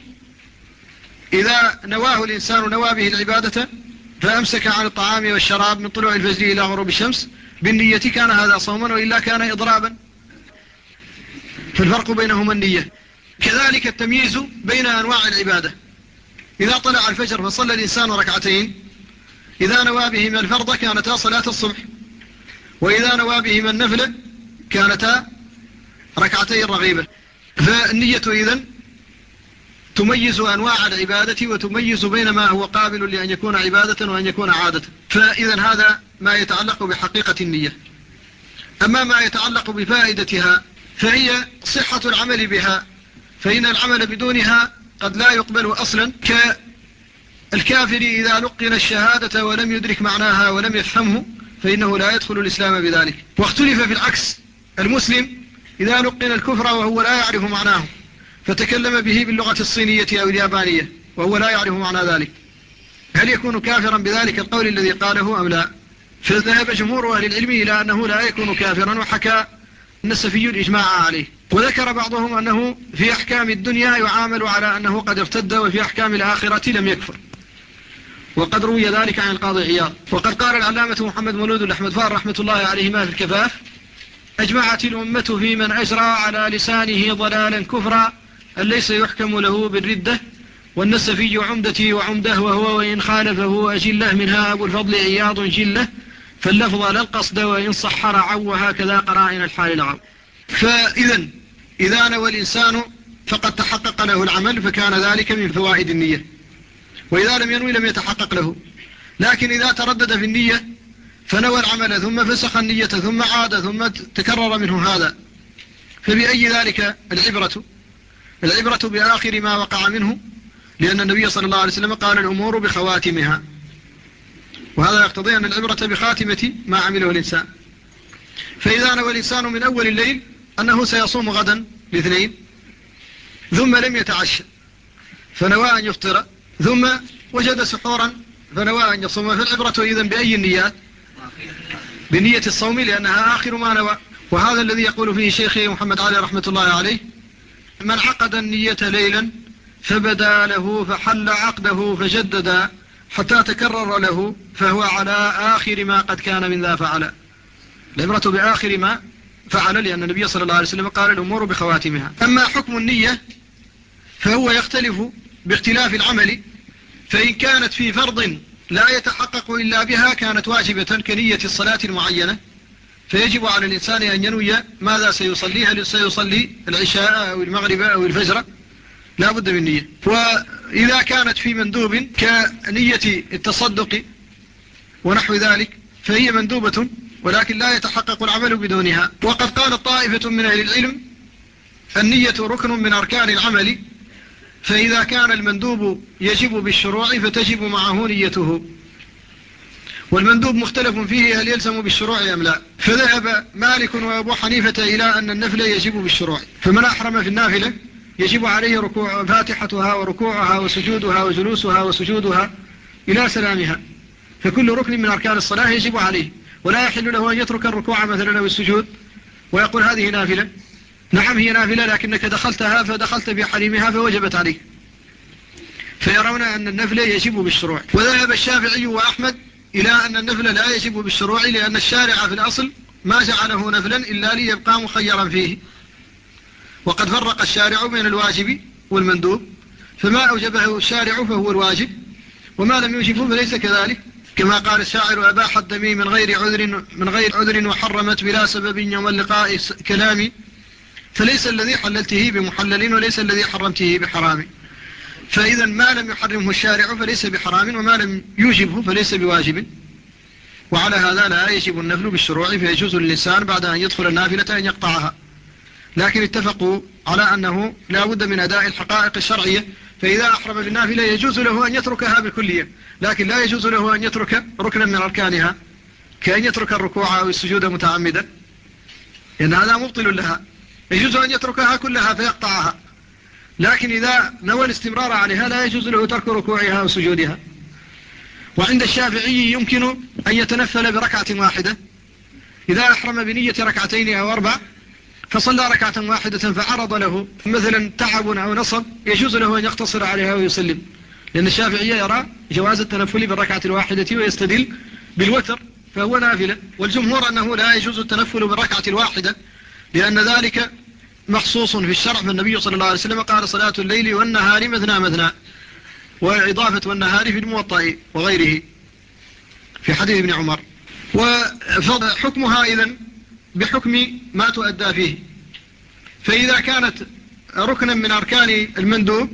إذا نواه الإنسان نوى به العبادة فأمسك عن الطعام والشراب من طلوع الفجر إلى غروب الشمس بالنية كان هذا صوما، وإلا كان إضرابا، فالفرق بينهما النية. كذلك التمييز بين أنواع العبادة، إذا طلع الفجر فصلى الإنسان ركعتين، إذا نوى بهما الفرض كانتا صلاة الصبح، وإذا نوى بهما النفل كانتا ركعتي الرغيبة. فالنية إذن تميز أنواع العبادة وتميز بين ما هو قابل لأن يكون عبادة وأن يكون عادة. فإذن هذا ما يتعلق بحقيقة النية. أما ما يتعلق بفائدتها فهي صحة العمل بها، فإن العمل بدونها قد لا يقبل أصلا، كالكافر إذا لقن الشهادة ولم يدرك معناها ولم يفهمه فإنه لا يدخل الإسلام بذلك. واختلف في العكس، المسلم إذا لقن الكفر وهو لا يعرف معناه فتكلم به باللغة الصينية أو اليابانية وهو لا يعرف معنى ذلك، هل يكون كافرا بذلك القول الذي قاله أم لا؟ فذهب جمهور أهل العلم إلى أنه لا يكون كافرا، وحكى النسفي الإجماع عليه. وذكر بعضهم أنه في أحكام الدنيا يعامل على أنه قد ارتد، وفي أحكام الآخرة لم يكفر، وقد روي ذلك عن القاضي عياض. وقد قال العلامة محمد مولود الأحمد فار رحمة الله عليهما في الكفاف: أجمعت الأمة في من أجرى على لسانه ضلالا كفرا أن ليس يحكم له بالردة، والنسفي عمدتي وعمده، وهو وإن خالفه أجله منها أبو الفضل عياض جله، فاللفظ لا القصد وإن صحر عو، هكذا قرائن الحال العو. فإذا إذا نوى الإنسان فقد تحقق له العمل، فكان ذلك من فوائد النية، وإذا لم ينوي لم يتحقق له. لكن إذا تردد في النية فنوى العمل ثم فسخ النية ثم عاد ثم تكرر منه هذا، فبأي ذلك العبرة؟ العبرة بآخر ما وقع منه، لأن النبي صلى الله عليه وسلم قال: الأمور بخواتمها، وهذا يقتضي أن العبرة بخاتمة ما عمله الإنسان. فإذا نوى الإنسان من أول الليل أنه سيصوم غدا الاثنين ثم لم يتعشى فنوى أن يفطر، ثم وجد سحورا فنوى أن يصوم، فالعبرة إذن بأي النيات؟ بنية الصوم، لأنها آخر ما نوى. وهذا الذي يقول فيه شيخي محمد علي رحمة الله عليه: من عقد النية ليلا فبدا له فحل عقده فجدد حتى تكرر له فهو على آخر ما قد كان من ذا فعل. العبرة بآخر ما فعل، لأن النبي صلى الله عليه وسلم قال: الأمور بخواتمها. أما حكم النية فهو يختلف باختلاف العمل، فإن كانت في فرض لا يتحقق إلا بها كانت واجبة كنية الصلاة المعينة، فيجب على الإنسان أن ينوي ماذا سيصلي، هل سيصلي العشاء أو المغرب أو الفجر، لا بد من نية. وإذا كانت في مندوب كنية التصدق ونحو ذلك فهي مندوبة، ولكن لا يتحقق العمل بدونها. وقد قال طائفة من أهل العلم: النية ركن من أركان العمل، فإذا كان المندوب يجب بالشروع فتجب معه نيته. والمندوب مختلف فيه هل يلزم بالشروع أم لا، فذهب مالك وأبو حنيفة إلى أن النفل يجب بالشروع، فمن أحرم في النافلة يجب عليه ركوع فاتحتها وركوعها وسجودها وجلوسها وسجودها إلى سلامها، فكل ركن من أركان الصلاة يجب عليه، ولا يحل له أن يترك الركوع مثلا أو السجود ويقول هذه نافلة، نعم هي نافلة لكنك دخلتها فدخلت بحريمها فوجبت عليك، فيرون أن النفل يجب بالشروع. وذهب الشافعي وأحمد إلى أن النفل لا يجب بالشروع، لأن الشارع في الأصل ما جعله نفلا إلا ليبقى مخيرا فيه، وقد فرق الشارع بين الواجب والمندوب، فما أوجبه الشارع فهو الواجب، وما لم يوجبه فليس كذلك، كما قال الشاعر: أباح الدم من غير عذر من غير عذر وحرمت بلا سبب يوم اللقاء كلامي، فليس الذي حللته بمحلل وليس الذي حرمته بحرام. فإذا ما لم يحرمه الشارع فليس بحرام، وما لم يوجبه فليس بواجب. وعلى هذا لا يجب النفل بالشروع، فيجوز للإنسان بعد أن يدخل النافلة أن يقطعها، لكن اتفقوا على أنه لا بد من أداء الحقائق الشرعية، فإذا أحرم بالنافلة يجوز له أن يتركها بالكلية، لكن لا يجوز له أن يترك ركنا من أركانها، كأن يترك الركوع أو السجود متعمدا، لأن هذا مبطل لها. يجوز أن يتركها كلها فيقطعها، لكن إذا نوى الاستمرار عليها لا يجوز له ترك ركوعها وسجودها. وعند الشافعي يمكن أن يتنفل بركعة واحدة، إذا أحرم بنية ركعتين أو أربع فصلى ركعة واحدة فعرض له مثلا تعب أو نصب، يجوز له أن يقتصر عليها ويسلم، لأن الشافعي يرى جواز التنفل بالركعة الواحدة ويستدل بالوتر فهو نافلة، والجمهور أنه لا يجوز التنفل بالركعة الواحدة، لأن ذلك مخصوص في الشرع، فالنبي صلى الله عليه وسلم قال: صلاة الليل والنهار مثنى مثنى، وإضافة والنهار في الموطأ وغيره في حديث ابن عمر. وحكمها إذن بحكم ما تؤدى فيه، فإذا كانت ركنا من أركان المندوب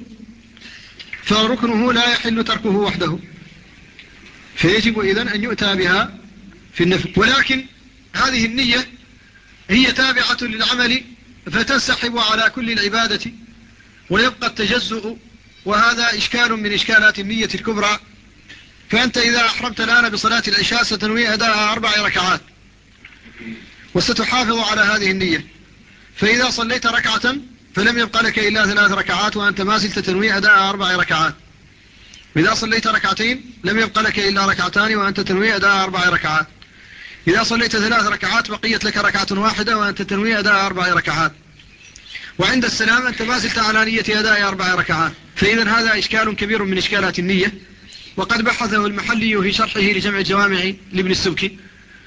فركنه لا يحل تركه وحده، فيجب إذن أن يؤتى بها في النفل. ولكن هذه النية هي تابعة للعمل فتنسحب على كل العبادة ويبقى التجزؤ، وهذا إشكال من إشكالات النية الكبرى. فأنت إذا أحرمت الآن بصلاة العشاء ستنوي أداء أربع ركعات وستحافظ على هذه النية، فإذا صليت ركعة فلم يبقى لك إلا ثلاث ركعات وأنت ما زلت تنوي أداء أربع ركعات، وإذا صليت ركعتين لم يبقى لك إلا ركعتان وأنت تنوي أداء أربع ركعات، إذا صليت ثلاث ركعات بقيت لك ركعة واحدة وأنت تنوي أداء أربع ركعات، وعند السلام أنت ما زلت على نية أداء أربع ركعات. فإذا هذا إشكال كبير من إشكالات النية، وقد بحثه المحلي في شرحه لجمع الجوامع لابن السبكي،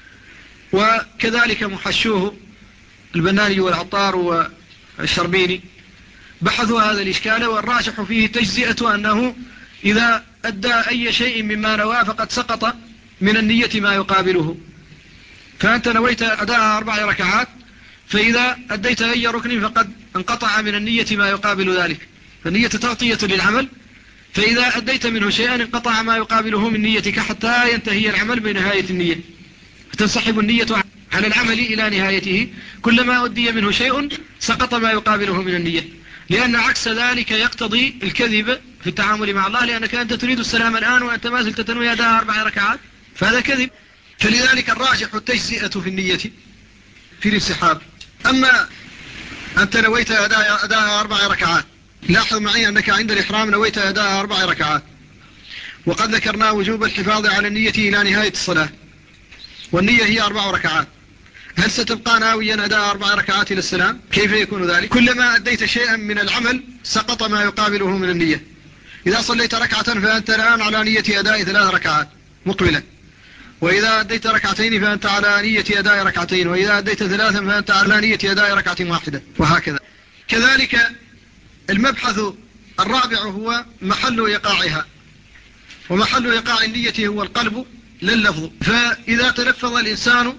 وكذلك محشوه البناني والعطار والشربيني بحثوا هذا الإشكال، والراجح فيه تجزئة أنه إذا أدى أي شيء مما نوى فقد سقط من النية ما يقابله، فأنت نويت أداء أربع ركعات، فإذا أديت أي ركن فقد انقطع من النية ما يقابل ذلك، فالنية تغطية للعمل، فإذا أديت منه شيئا انقطع ما يقابله من نيتك حتى ينتهي العمل بنهاية النية، فتنسحب النية على العمل إلى نهايته، كلما أدي منه شيء سقط ما يقابله من النية، لأن عكس ذلك يقتضي الكذب في التعامل مع الله، لأنك أنت تريد السلام الآن وأنت ما زلت تنوي أداء أربع ركعات، فهذا كذب. فلذلك الراجح التجزئة في النية في الانسحاب. أما أنت نويت أداء, أداء أربع ركعات، لاحظ معي أنك عند الإحرام نويت أداء أربع ركعات، وقد ذكرنا وجوب الحفاظ على النية إلى نهاية الصلاة، والنية هي أربع ركعات، هل ستبقى ناويا أداء أربع ركعات إلى السلام؟ كيف يكون ذلك؟ كلما أديت شيئا من العمل سقط ما يقابله من النية. إذا صليت ركعة فأنت الآن على نية أداء ثلاث ركعات مقبلة، وإذا أديت ركعتين فأنت على نية أداء ركعتين، وإذا أديت ثلاثا فأنت على نية أداء ركعة واحدة، وهكذا. كذلك المبحث الرابع هو محل إيقاعها، ومحل إيقاع النية هو القلب لا اللفظ. فإذا تلفظ الإنسان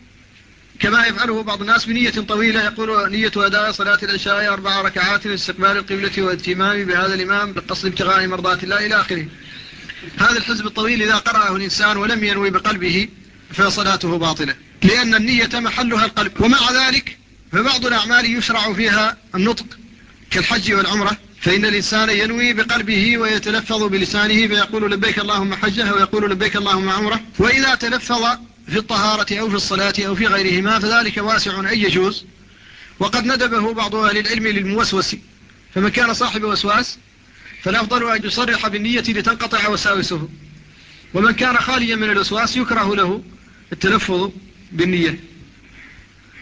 كما يفعله بعض الناس بنية طويلة، يقول نية أداء صلاة العشاء أربع ركعات لاستقبال القبلة واهتمام بهذا الإمام بالقصد ابتغاء مرضات الله إلى آخره، هذا الحزب الطويل إذا قرأه الإنسان ولم ينوي بقلبه فصلاته باطلة، لأن النية محلها القلب. ومع ذلك فبعض الأعمال يشرع فيها النطق كالحج والعمرة، فإن الإنسان ينوي بقلبه ويتلفظ بلسانه فيقول لبيك اللهم حجة ويقول لبيك اللهم عمرة. وإذا تلفظ في الطهارة أو في الصلاة أو في غيرهما فذلك واسع أن يجوز، وقد ندبه بعض أهل العلم للموسوس، فمن كان صاحب وسواس فالأفضل أن يصرح بالنية لتنقطع وساوسه، ومن كان خاليا من الوسواس يكره له التلفظ بالنية.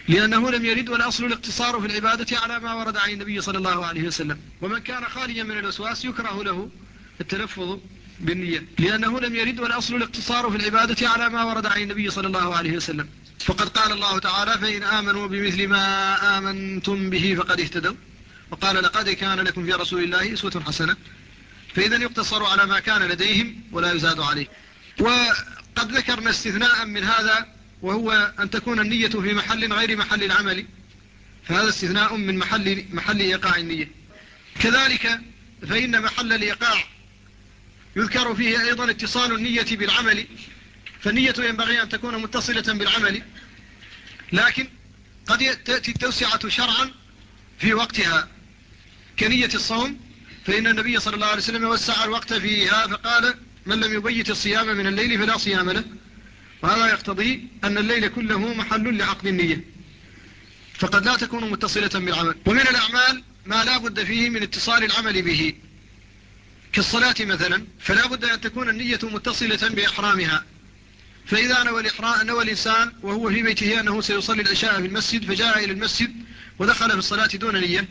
لأنه لم يرد، والأصل الاقتصار في العبادة على ما ورد عن النبي صلى الله عليه وسلم. ومن كان خاليا من الوسواس يكره له التلفظ بالنية، لأنه لم يرد، والأصل الاقتصار في العبادة على ما ورد عن النبي صلى الله عليه وسلم. فقد قال الله تعالى: فإن آمنوا بمثل ما آمنتم به فقد اهتدوا، وقال: لقد كان لكم في رسول الله أسوة حسنة. فإذا يقتصر على ما كان لديهم ولا يزاد عليه. وقد ذكرنا استثناء من هذا، وهو أن تكون النية في محل غير محل العمل، فهذا استثناء من محل محل إيقاع النية. كذلك فإن محل الإيقاع يذكر فيه أيضا اتصال النية بالعمل، فالنية ينبغي أن تكون متصلة بالعمل، لكن قد تأتي التوسعة شرعا في وقتها كنية الصوم، فإن النبي صلى الله عليه وسلم وسع الوقت فيها فقال: من لم يبيت الصيام من الليل فلا صيام له. وهذا يقتضي أن الليل كله محل لعقد النية، فقد لا تكون متصلة بالعمل. ومن الأعمال ما لا بد فيه من اتصال العمل به، كالصلاة مثلا، فلا بد أن تكون النية متصلة بإحرامها. فإذا نوى الإحرام نوى الإنسان وهو في بيته أنه سيصلي العشاء في المسجد، فجاء إلى المسجد ودخل في الصلاة دون نية،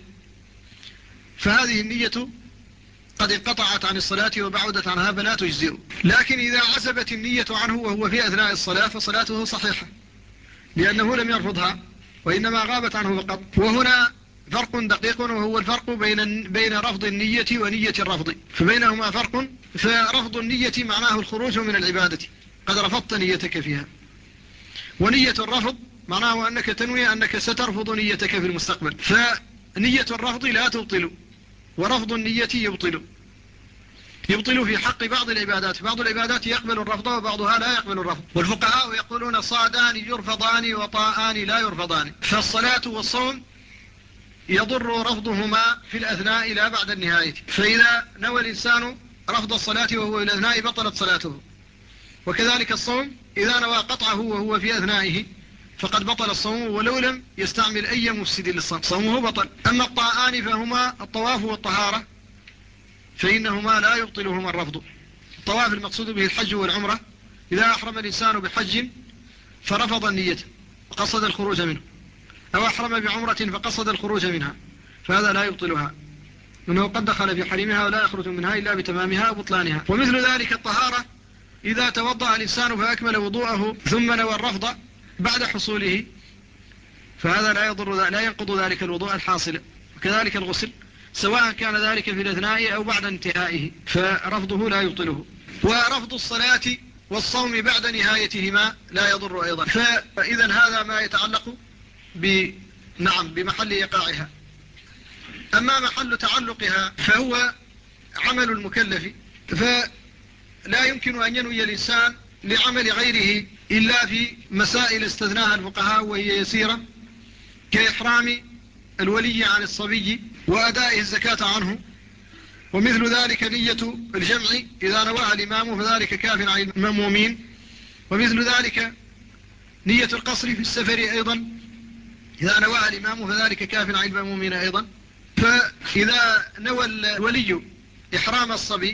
فهذه النية قد انقطعت عن الصلاة وبعدت عنها فلا تجزئ. لكن إذا عزبت النية عنه وهو في أثناء الصلاة فصلاته صحيحة، لأنه لم يرفضها وإنما غابت عنه فقط. وهنا فرق دقيق، وهو الفرق بين بين رفض النية ونية الرفض، فبينهما فرق. فرفض النية معناه الخروج من العبادة، قد رفضت نيتك فيها. ونية الرفض معناه أنك تنوي أنك سترفض نيتك في المستقبل. فنية الرفض لا تبطل، ورفض النية يبطل يبطل في حق بعض العبادات. بعض العبادات يقبل الرفض وبعضها لا يقبل الرفض. والفقهاء يقولون: صادان يرفضان وطاءان لا يرفضان. فالصلاة والصوم يضر رفضهما في الأثناء لا بعد النهاية، فإذا نوى الإنسان رفض الصلاة وهو في الأثناء بطلت صلاته. وكذلك الصوم إذا نوى قطعه وهو في أثنائه فقد بطل الصوم، ولو لم يستعمل أي مفسد للصوم صومه بطل. أما الطاعان فهما الطواف والطهارة، فإنهما لا يبطلهما الرفض. الطواف المقصود به الحج والعمرة. إذا أحرم الإنسان بحج فرفض النية وقصد الخروج منه، أو أحرم بعمرة فقصد الخروج منها، فهذا لا يبطلها، إنه قد دخل في حريمها ولا يخرج منها إلا بتمامها وبطلانها. ومثل ذلك الطهارة، إذا توضأ الإنسان فأكمل وضوءه ثم نوى الرفض بعد حصوله فهذا لا يضر لا ينقض ذلك الوضوء الحاصل. وكذلك الغسل، سواء كان ذلك في الأثناء أو بعد انتهائه، فرفضه لا يبطله. ورفض الصلاة والصوم بعد نهايتهما لا يضر أيضا. فإذا هذا ما يتعلق ب نعم بمحل إيقاعها. أما محل تعلقها فهو عمل المكلف، فلا يمكن أن ينوي الإنسان لعمل غيره إلا في مسائل استثناها الفقهاء وهي يسيرة، كإحرام الولي عن الصبي وأدائه الزكاة عنه. ومثل ذلك نية الجمع إذا نواها الإمام فذلك كاف عن المأمومين. ومثل ذلك نية القصر في السفر أيضا إذا نواها الإمام فذلك كاف عن المأمومين أيضا. فإذا نوى الولي إحرام الصبي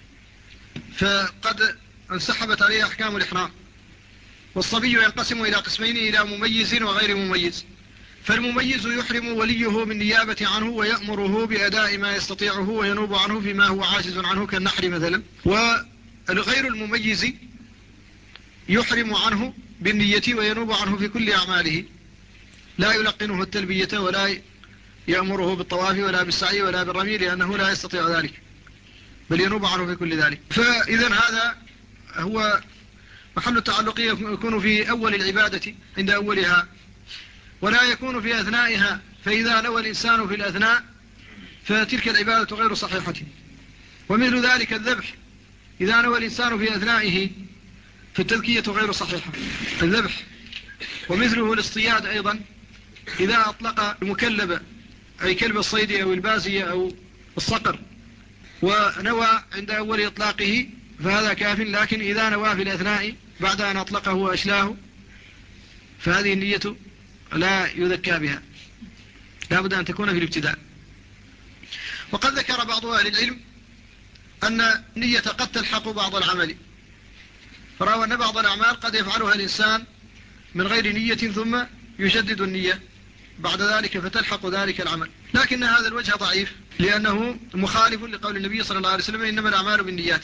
فقد انسحبت عليه أحكام الإحرام. والصبي ينقسم إلى قسمين: إلى مميز وغير مميز. فالمميز يحرم وليه بالنيابة عنه ويأمره بأداء ما يستطيعه وينوب عنه فيما هو عاجز عنه كالنحر مثلا. والغير المميز يحرم عنه بالنية وينوب عنه في كل أعماله، لا يلقنه التلبية ولا يأمره بالطواف ولا بالسعي ولا بالرمي، لأنه لا يستطيع ذلك، بل ينوب عنه في كل ذلك. فإذا هذا هو محل التعلق، يكون في أول العبادة عند أولها، ولا يكون في أثنائها. فإذا نوى الإنسان في الأثناء فتلك العبادة غير صحيحة. ومثل ذلك الذبح، إذا نوى الإنسان في أثنائه فالتذكية غير صحيحة الذبح. ومثله الاصطياد أيضا، إذا أطلق المكلب أي كلب الصيد أو البازية أو الصقر ونوى عند أول إطلاقه فهذا كاف. لكن إذا نوى في الأثناء بعد أن أطلقه وأشلاه فهذه النية لا يذكى بها، لا بد أن تكون في الابتداء. وقد ذكر بعض أهل العلم أن نية قد تلحق بعض العمل، فرأوا أن بعض الأعمال قد يفعلها الإنسان من غير نية ثم يجدد النية بعد ذلك فتلحق ذلك العمل، لكن هذا الوجه ضعيف لأنه مخالف لقول النبي صلى الله عليه وسلم إنما الأعمال بالنيات.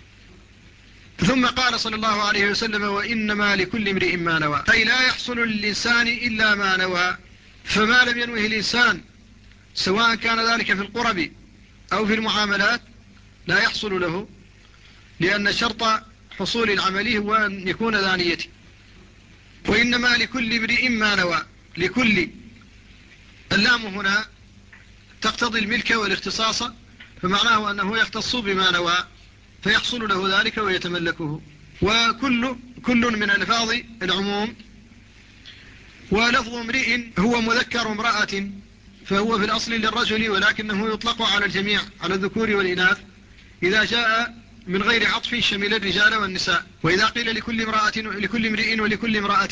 ثم قال صلى الله عليه وسلم وإنما لكل امرئ ما نوى، أي لا يحصل للإنسان إلا ما نوى، فما لم ينوه الإنسان سواء كان ذلك في القرب أو في المعاملات لا يحصل له، لأن شرط حصول العمل هو أن يكون ذا نية. وإنما لكل امرئ ما نوى، لكل اللام هنا تقتضي الملك والاختصاص، فمعناه أنه يختص بما نوى فيحصل له ذلك ويتملكه. وكل كل من ألفاظ العموم، ولفظ امرئ هو مذكر امرأة فهو في الأصل للرجل، ولكنه يطلق على الجميع على الذكور والإناث إذا جاء من غير عطف شمل الرجال والنساء. وإذا قيل لكل امرأة لكل امرئ ولكل امرأة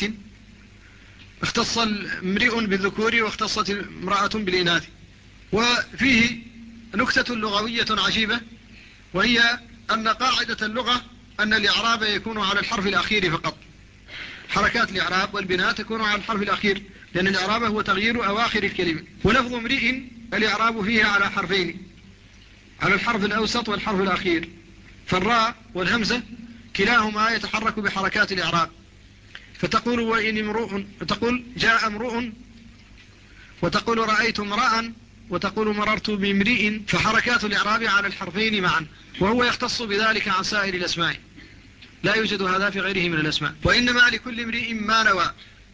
اختص امرئ بالذكور واختصت امرأة بالإناث. وفيه نكتة لغوية عجيبة، وهي أن قاعدة اللغة أن الإعراب يكون على الحرف الأخير فقط، حركات الإعراب والبناء تكون على الحرف الأخير، لأن الإعراب هو تغيير أواخر الكلمة. ولفظ امرئ الإعراب فيه على حرفين، على الحرف الأوسط والحرف الأخير، فالراء والهمزة كلاهما يتحرك بحركات الإعراب، فتقول وإن امرؤ، فتقول جاء امرؤ، وتقول رأيت امرأ، وتقول مررت بامرئ، فحركات الإعراب على الحرفين معا، وهو يختص بذلك عن سائر الأسماء، لا يوجد هذا في غيره من الأسماء. وإنما لكل امرئ ما نوى،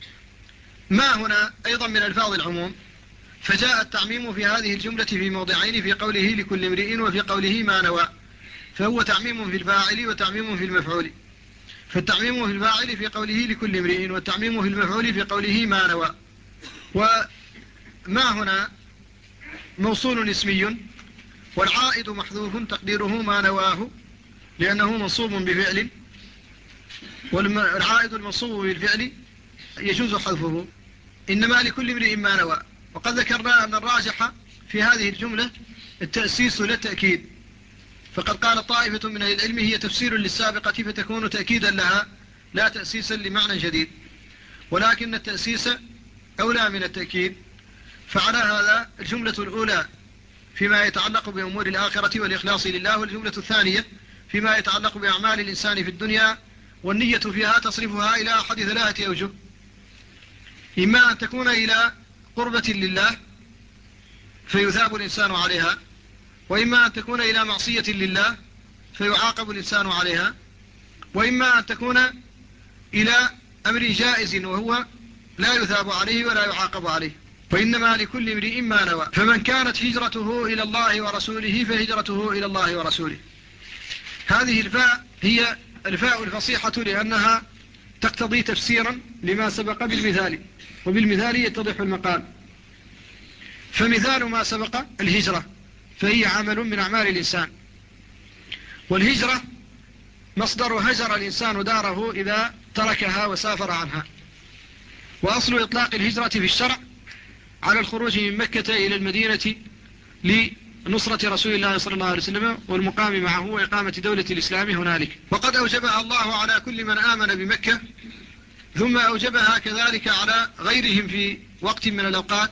ما هنا أيضا من ألفاظ العموم، فجاء التعميم في هذه الجملة في موضعين، في قوله لكل امرئ وفي قوله ما نوى، فهو تعميم في الفاعل وتعميم في المفعول. فالتعميم في الفاعل في قوله لكل امرئ، والتعميم في المفعول في قوله ما نوى. وما هنا موصول اسمي، والعائد محذوف تقديره ما نواه لأنه منصوب بفعل، والعائد المنصوب بالفعل يجوز حذفه. إنما لكل امرئ ما نوى. وقد ذكرنا أن الراجح في هذه الجملة التأسيس للتأكيد، فقد قال طائفة من العلم هي تفسير للسابقة فتكون تأكيدا لها لا تأسيسا لمعنى جديد، ولكن التأسيس أولى من التأكيد. فعلى هذا الجملة الأولى فيما يتعلق بأمور الآخرة والإخلاص لله، والجملة الثانية فيما يتعلق بأعمال الإنسان في الدنيا والنية فيها تصرفها إلى أحد ثلاثة أوجه، إما أن تكون إلى قربة لله فيثاب الإنسان عليها، وإما أن تكون إلى معصية لله فيعاقب الإنسان عليها، وإما أن تكون إلى أمر جائز وهو لا يثاب عليه ولا يعاقب عليه. وإنما لكل امرئ ما نوى، فمن كانت هجرته إلى الله ورسوله فهجرته إلى الله ورسوله. هذه الفاء هي الفاء الفصيحة لأنها تقتضي تفسيرا لما سبق بالمثال، وبالمثال يتضح المقال. فمثال ما سبق الهجرة، فهي عمل من أعمال الإنسان، والهجرة مصدر هجر الإنسان داره إذا تركها وسافر عنها. وأصل إطلاق الهجرة في الشرع على الخروج من مكة إلى المدينة لنصرة رسول الله صلى الله عليه وسلم والمقام معه وإقامة دولة الإسلام هنالك. وقد أوجبها الله على كل من آمن بمكة، ثم أوجبها كذلك على غيرهم في وقت من الأوقات.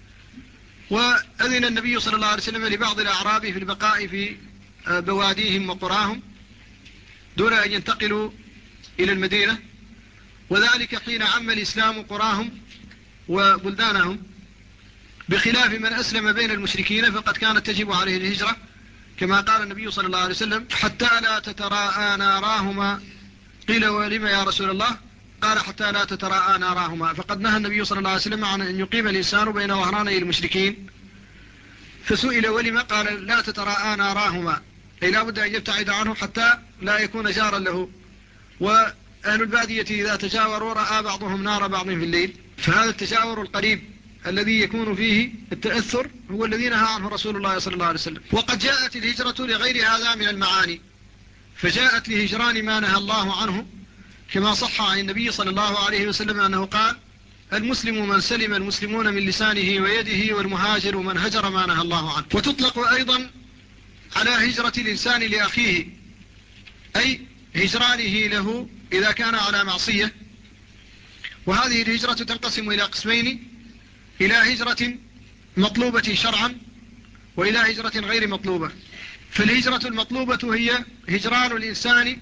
وأذن النبي صلى الله عليه وسلم لبعض الأعراب في البقاء في بواديهم وقراهم دون أن ينتقلوا إلى المدينة، وذلك حين عم الإسلام قراهم وبلدانهم، بخلاف من أسلم بين المشركين فقد كانت تجب عليه الهجرة، كما قال النبي صلى الله عليه وسلم حتى لا تتراءى ناراهما. قيل ولما يا رسول الله؟ قال حتى لا تتراءى ناراهما. فقد نهى النبي صلى الله عليه وسلم عن أن يقيم الإنسان بين ظهراني المشركين، فسئل ولما؟ قال لا تتراءى ناراهما، أي لا بد أن يبتعد عنه حتى لا يكون جارا له. وأهل البادية إذا تجاوروا رأى بعضهم نار بعض في الليل، فهذا التجاور القريب الذي يكون فيه التأثر هو الذي نهى عنه رسول الله صلى الله عليه وسلم. وقد جاءت الهجرة لغير هذا من المعاني، فجاءت لهجران ما نهى الله عنه، كما صح عن النبي صلى الله عليه وسلم أنه قال المسلم من سلم المسلمون من لسانه ويده، والمهاجر من هجر ما نهى الله عنه. وتطلق أيضا على هجرة الإنسان لأخيه، أي هجرانه له إذا كان على معصية، وهذه الهجرة تنقسم إلى قسمين: إلى هجرة مطلوبة شرعا وإلى هجرة غير مطلوبة. فالهجرة المطلوبة هي هجران الإنسان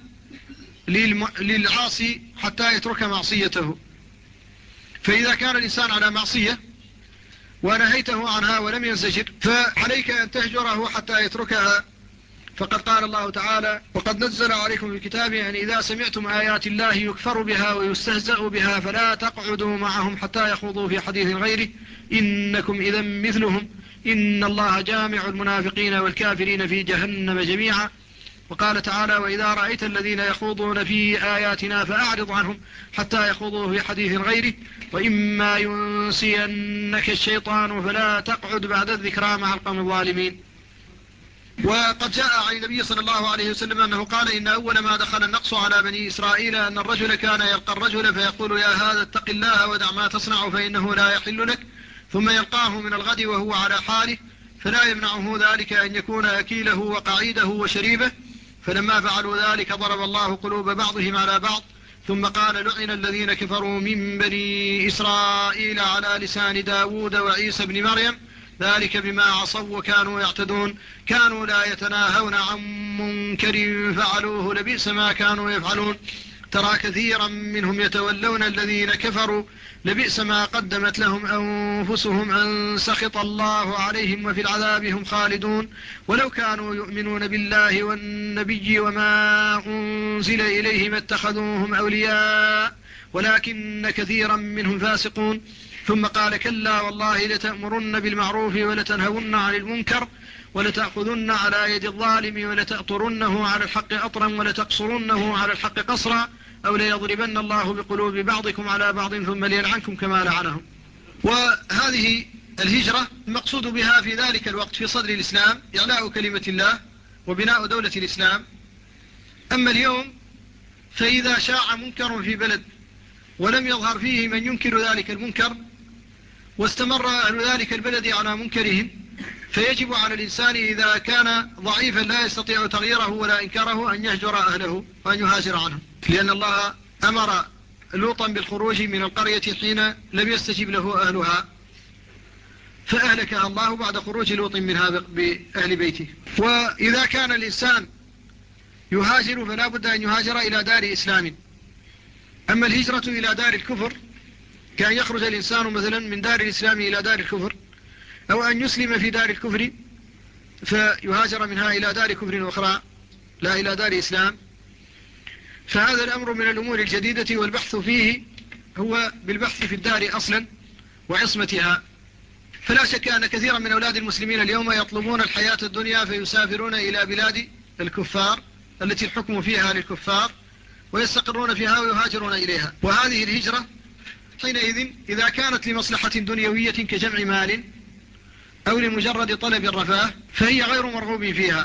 للعاصي حتى يترك معصيته. فإذا كان الإنسان على معصية ونهيته عنها ولم ينزجر فعليك أن تهجره حتى يتركها. فقد قال الله تعالى: وقد نزل عليكم في الكتاب أن إذا سمعتم آيات الله يكفر بها ويستهزأ بها فلا تقعدوا معهم حتى يخوضوا في حديث غيره إنكم إذا مثلهم إن الله جامع المنافقين والكافرين في جهنم جميعا. وقال تعالى: وإذا رأيت الذين يخوضون في آياتنا فأعرض عنهم حتى يخوضوا في حديث غيره وإما ينسينك الشيطان فلا تقعد بعد الذكرى مع القوم الظالمين. وقد جاء عن النبي صلى الله عليه وسلم أنه قال: إن أول ما دخل النقص على بني إسرائيل أن الرجل كان يلقى الرجل فيقول: يا هذا اتق الله ودع ما تصنع فإنه لا يحل لك، ثم يلقاه من الغد وهو على حاله فلا يمنعه ذلك أن يكون أكيله وقعيده وشريبه. فلما فعلوا ذلك ضرب الله قلوب بعضهم على بعض، ثم قال: لعن الذين كفروا من بني إسرائيل على لسان داود وعيسى بن مريم ذلك بما عصوا وكانوا يعتدون كانوا لا يتناهون عن منكر فعلوه لبئس ما كانوا يفعلون ترى كثيرا منهم يتولون الذين كفروا لبئس ما قدمت لهم أنفسهم أن سخط الله عليهم وفي العذاب هم خالدون ولو كانوا يؤمنون بالله والنبي وما أنزل إليه ما اتخذوهم أولياء ولكن كثيرا منهم فاسقون. ثم قال: كلا والله لتأمرن بالمعروف ولتنهون عن المنكر ولتأخذن على يد الظالم ولتأطرنه على الحق أطرا ولتقصرنه على الحق قصرا أو ليضربن الله بقلوب بعضكم على بعض ثم ليلعنكم كما لعنهم. وهذه الهجرة المقصود بها في ذلك الوقت في صدر الإسلام إعلاء كلمة الله وبناء دولة الإسلام. أما اليوم فإذا شاع منكر في بلد ولم يظهر فيه من ينكر ذلك المنكر واستمر أهل ذلك البلد على منكرهم فيجب على الإنسان إذا كان ضعيفا لا يستطيع تغييره ولا إنكاره أن يهجر أهله وأن يهاجر عنهم، لأن الله أمر لوطا بالخروج من القرية حين لم يستجب له أهلها فأهلكها الله بعد خروج لوط منها بأهل بيته. وإذا كان الإنسان يهاجر فلا بد أن يهاجر إلى دار إسلام. أما الهجرة إلى دار الكفر كأن يخرج الإنسان مثلا من دار الإسلام إلى دار الكفر أو أن يسلم في دار الكفر فيهاجر منها إلى دار كفر أخرى لا إلى دار إسلام، فهذا الأمر من الأمور الجديدة والبحث فيه هو بالبحث في الدار أصلا وعصمتها. فلا شك أن كثيرا من أولاد المسلمين اليوم يطلبون الحياة الدنيا فيسافرون إلى بلاد الكفار التي الحكم فيها للكفار ويستقرون فيها ويهاجرون إليها. وهذه الهجرة حينئذ إذا كانت لمصلحة دنيوية كجمع مال أو لمجرد طلب الرفاه فهي غير مرغوب فيها.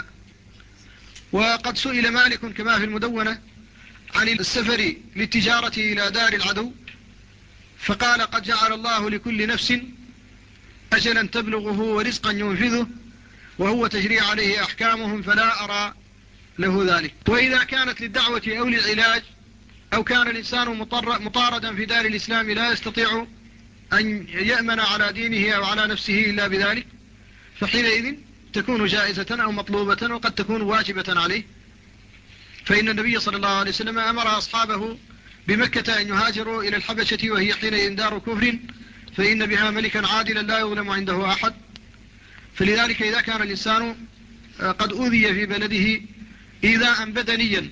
وقد سئل مالك كما في المدونة عن السفر للتجارة إلى دار العدو فقال: قد جعل الله لكل نفس أجلا تبلغه ورزقا ينفذه وهو تجري عليه أحكامهم فلا أرى له ذلك. وإذا كانت للدعوة أو للعلاج أو كان الإنسان مطاردا في دار الإسلام لا يستطيع أن يأمن على دينه أو على نفسه إلا بذلك فحينئذ تكون جائزة أو مطلوبة وقد تكون واجبة عليه. فإن النبي صلى الله عليه وسلم أمر أصحابه بمكة أن يهاجروا إلى الحبشة وهي حينئذ دار كفر فإن بها ملكا عادلا لا يظلم عنده أحد. فلذلك إذا كان الإنسان قد أوذي في بلده إيذاء بدنيا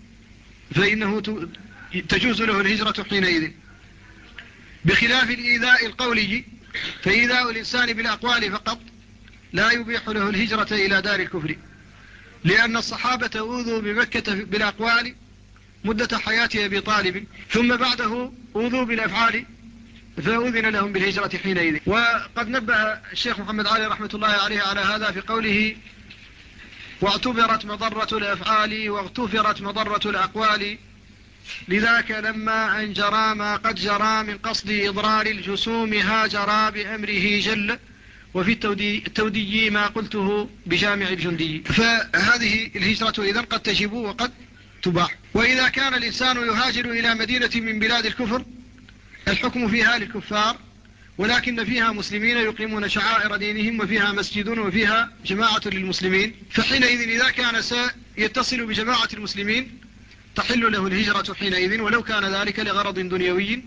فإنه تجوز له الهجرة حينئذ، بخلاف الإيذاء القولي فإيذاء الإنسان بالأقوال فقط لا يبيح له الهجرة إلى دار الكفر، لأن الصحابة أوذوا بمكة بالأقوال مدة حياة أبي طالب ثم بعده أوذوا بالأفعال فأذن لهم بالهجرة حينئذ. وقد نبه الشيخ محمد علي رحمة الله عليه على هذا في قوله: واعتبرت مضرة الأفعال واغتفرت مضرة الأقوال لذاك لما أن جرى ما قد جرى من قصد إضرار الجسوم هاجرا بأمره جل وفي التودي ما قلته بجامع الجندي. فهذه الهجرة إذن قد تجب وقد تباح. وإذا كان الإنسان يهاجر إلى مدينة من بلاد الكفر الحكم فيها للكفار، ولكن فيها مسلمين يقيمون شعائر دينهم، وفيها مسجد وفيها جماعة للمسلمين. فحينئذ إذا كان سيتصل بجماعة المسلمين تحل له الهجرة حينئذ، ولو كان ذلك لغرض دنيوي،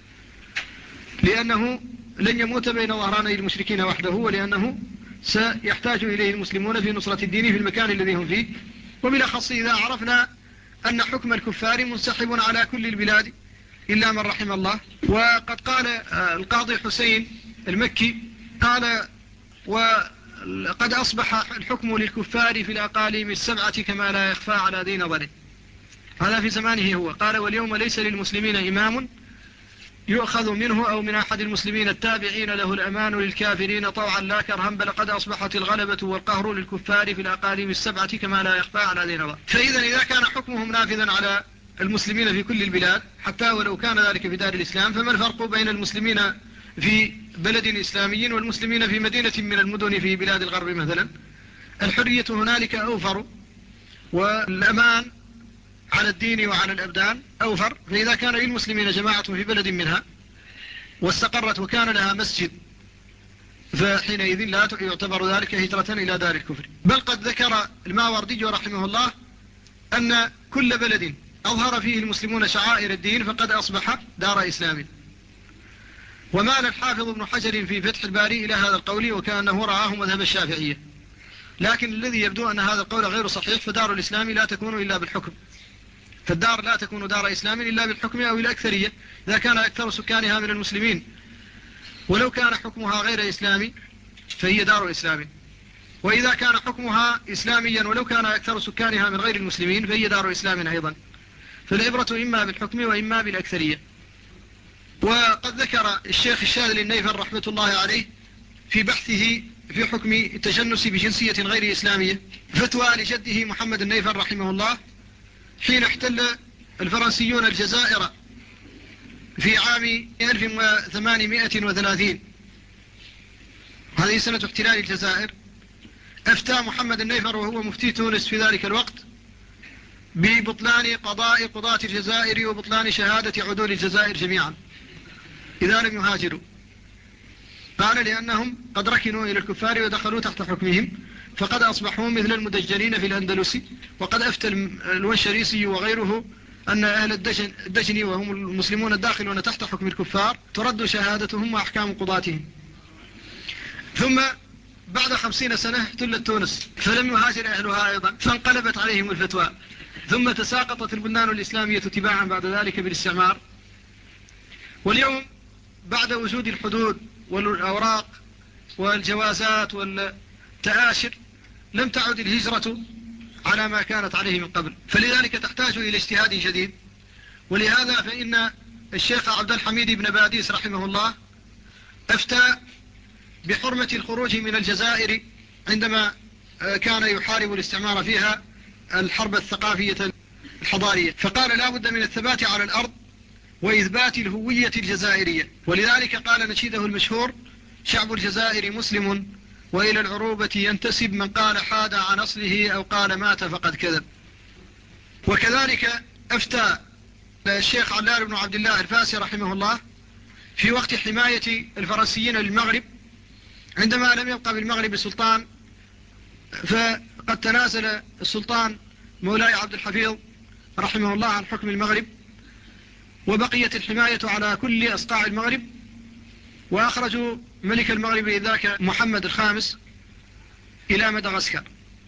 لأنه لن يموت بين ظهراني المشركين وحده، ولأنه سيحتاج إليه المسلمون في نصرة الدين في المكان الذي هم فيه. وبالأخص إذا عرفنا أن حكم الكفار منسحب على كل البلاد إلا من رحم الله. وقد قال القاضي حسين المكي قال: وقد أصبح الحكم للكفار في الأقاليم السبعة كما لا يخفى على ذي نظره. هذا في زمانه هو. قال: واليوم ليس للمسلمين إمام يؤخذ منه أو من أحد المسلمين التابعين له الأمان للكافرين طوعا لا كرها، بل قد أصبحت الغلبة والقهر للكفار في الأقاليم السبعة كما لا يخفى على ذي نظر. فإذا إذا كان حكمهم نافذا على المسلمين في كل البلاد حتى ولو كان ذلك في دار الإسلام، فما الفرق بين المسلمين في بلد إسلامي والمسلمين في مدينة من المدن في بلاد الغرب مثلا؟ الحرية هنالك أوفر، والأمان على الدين وعلى الأبدان أوفر. فإذا كان للمسلمين جماعة في بلد منها واستقرت وكان لها مسجد، فحينئذ لا يعتبر ذلك هجرة إلى دار الكفر. بل قد ذكر الماوردي رحمه الله أن كل بلد أظهر فيه المسلمون شعائر الدين فقد أصبح دار إسلام. ومال الحافظ ابن حجر في فتح الباري إلى هذا القول، وكأنه رآه مذهب الشافعية، لكن الذي يبدو أن هذا القول غير صحيح، فدار الإسلام لا تكون إلا بالحكم. فالدار لا تكون دار إسلام إلا بالحكم أو الأكثرية، إذا كان أكثر سكانها من المسلمين. ولو كان حكمها غير إسلامي فهي دار إسلام، وإذا كان حكمها إسلاميا ولو كان أكثر سكانها من غير المسلمين فهي دار إسلام أيضا. فالعبرة إما بالحكم وإما بالأكثرية. وقد ذكر الشيخ الشاذلي النيفر رحمة الله عليه في بحثه في حكم التجنس بجنسية غير إسلامية فتوى لجده محمد النيفر رحمه الله حين احتل الفرنسيون الجزائر في عام ألف وثمانمائة وثلاثين، هذه سنة احتلال الجزائر. أفتى محمد النيفر وهو مفتي تونس في ذلك الوقت ببطلان قضاء قضاة الجزائر وبطلان شهادة عدول الجزائر جميعا إذا لم يهاجروا. قال: لأنهم قد ركنوا إلى الكفار ودخلوا تحت حكمهم، فقد أصبحوا مثل المدجنين في الأندلس. وقد أفتى الونشريسي وغيره أن أهل الدجن, الدجن وهم المسلمون الداخلون تحت حكم الكفار ترد شهادتهم وأحكام قضاتهم. ثم بعد خمسين سنة احتلت تونس فلم يهاجر أهلها أيضا، فانقلبت عليهم الفتوى، ثم تساقطت البلدان الإسلامية تباعا بعد ذلك بالاستعمار. واليوم بعد وجود الحدود والأوراق والجوازات والتآشر لم تعد الهجرة على ما كانت عليه من قبل، فلذلك تحتاج إلى اجتهاد جديد. ولهذا فإن الشيخ عبد الحميد بن باديس رحمه الله أفتى بحرمة الخروج من الجزائر عندما كان يحارب الاستعمار فيها الحرب الثقافية الحضارية، فقال: لا بد من الثبات على الأرض وإثبات الهوية الجزائرية. ولذلك قال نشيده المشهور: شعب الجزائر مسلم وإلى العروبة ينتسب، من قال حاد عن أصله أو قال مات فقد كذب. وكذلك أفتى الشيخ علال بن عبد الله الفاسي رحمه الله في وقت حماية الفرنسيين للمغرب عندما لم يبقى بالمغرب سلطان، فقد تنازل السلطان مولاي عبد الحفيظ رحمه الله عن حكم المغرب، وبقيت الحماية على كل أصقاع المغرب، وأخرجوا ملك المغرب ذاك محمد الخامس إلى مدغشقر.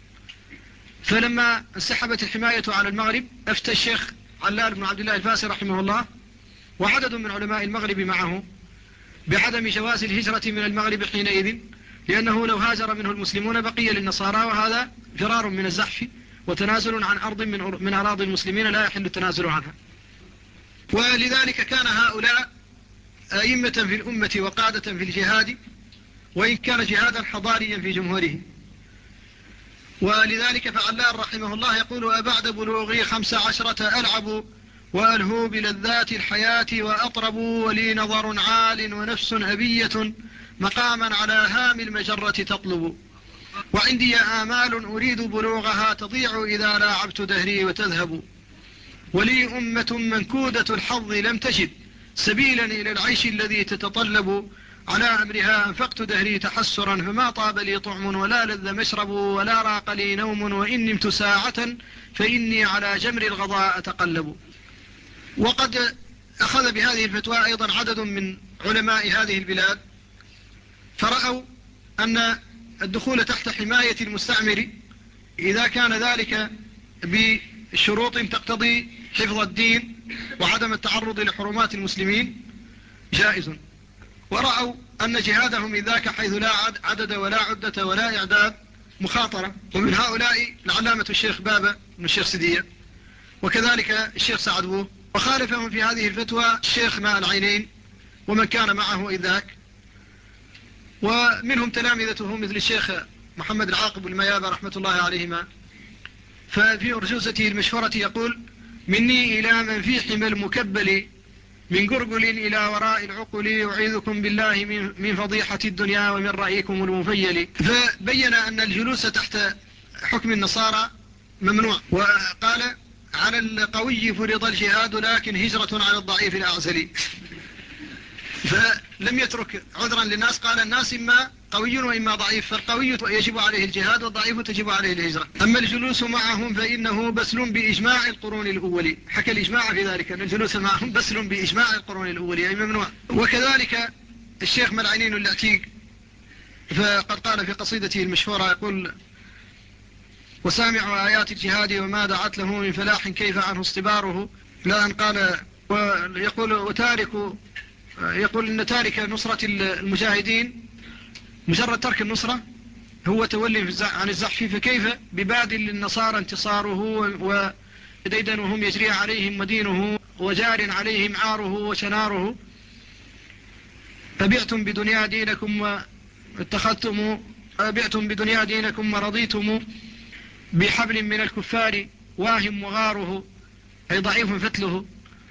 فلما انسحبت الحماية على المغرب أفتى الشيخ علال بن عبد الله الفاسي رحمه الله وعدد من علماء المغرب معه بعدم جواز الهجرة من المغرب حينئذ، لأنه لو هاجر منه المسلمون بقي للنصارى، وهذا فرار من الزحف وتنازل عن أرض من أراضي المسلمين لا يحل التنازل عنها. ولذلك كان هؤلاء أئمة في الأمة وقادة في الجهاد، وإن كان جهادا حضاريا في جمهوره. ولذلك فعلان رحمه الله يقول: أبعد بلوغي خمس عشرة ألعب وألهو بلذات الحياة وأطرب، ولي نظر عال ونفس أبية مقاما على هام المجرة تطلب، وعندي آمال أريد بلوغها تضيع إذا لاعبت دهري وتذهب، ولي أمة منكودة الحظ لم تجد سبيلا إلى العيش الذي تتطلب على أمرها أنفقت دهري تحسرا فما طاب لي طعم ولا لذ مشرب ولا راق لي نوم وإن نمت ساعة فإني على جمر الغضاء أتقلب. وقد أخذ بهذه الفتوى أيضا عدد من علماء هذه البلاد، فرأوا أن الدخول تحت حماية المستعمر إذا كان ذلك بشروط تقتضي حفظ الدين وعدم التعرض لحرمات المسلمين جائز، ورأوا أن جهادهم ذاك حيث لا عدد ولا عدة ولا إعداد مخاطرة. ومن هؤلاء العلامة الشيخ بابا بن الشيخ سدية، وكذلك الشيخ سعد بوه، وخالفهم في هذه الفتوى الشيخ ماء العينين ومن كان معه إذ ذاك، ومنهم تلامذته مثل الشيخ محمد العاقب الميابة رحمة الله عليهما. ففي أرجوزته المشهورة يقول: مني إلى من في حمى المكبل من قرقل إلى وراء العقل أعيذكم بالله من, من فضيحة الدنيا ومن رأيكم المفيل. فبين أن الجلوس تحت حكم النصارى ممنوع، وقال: على القوي فرض الجهاد لكن هجرة على الضعيف الأعزل. فلم يترك عذرا للناس، قال: الناس إما قوي وإما ضعيف، فالقوي يجب عليه الجهاد والضعيف تجب عليه الهجرة. أما الجلوس معهم فإنه بسل بإجماع القرون الأولي، حكى الإجماع في ذلك أن الجلوس معهم بسل بإجماع القرون الأولي أي ممنوع. وكذلك الشيخ ملعينين الأتيق فقد قال في قصيدته المشهورة يقول: وسامع آيات الجهاد وما دعت له من فلاح كيف عنه اصطباره، لا أن قال ويقول وتارك يقول إن تارك نصرة المجاهدين مجرد ترك النصرة هو تولي عن الزحف، فكيف ببادل للنصارى انتصاره وديدنهم يجري عليهم مدينه وجار عليهم عاره وشناره. فبعتم بدنيا دينكم واتخذتم بعتم بدنيا دينكم ورضيتم بحبل من الكفار واهم وغاره أي ضعيف فتله.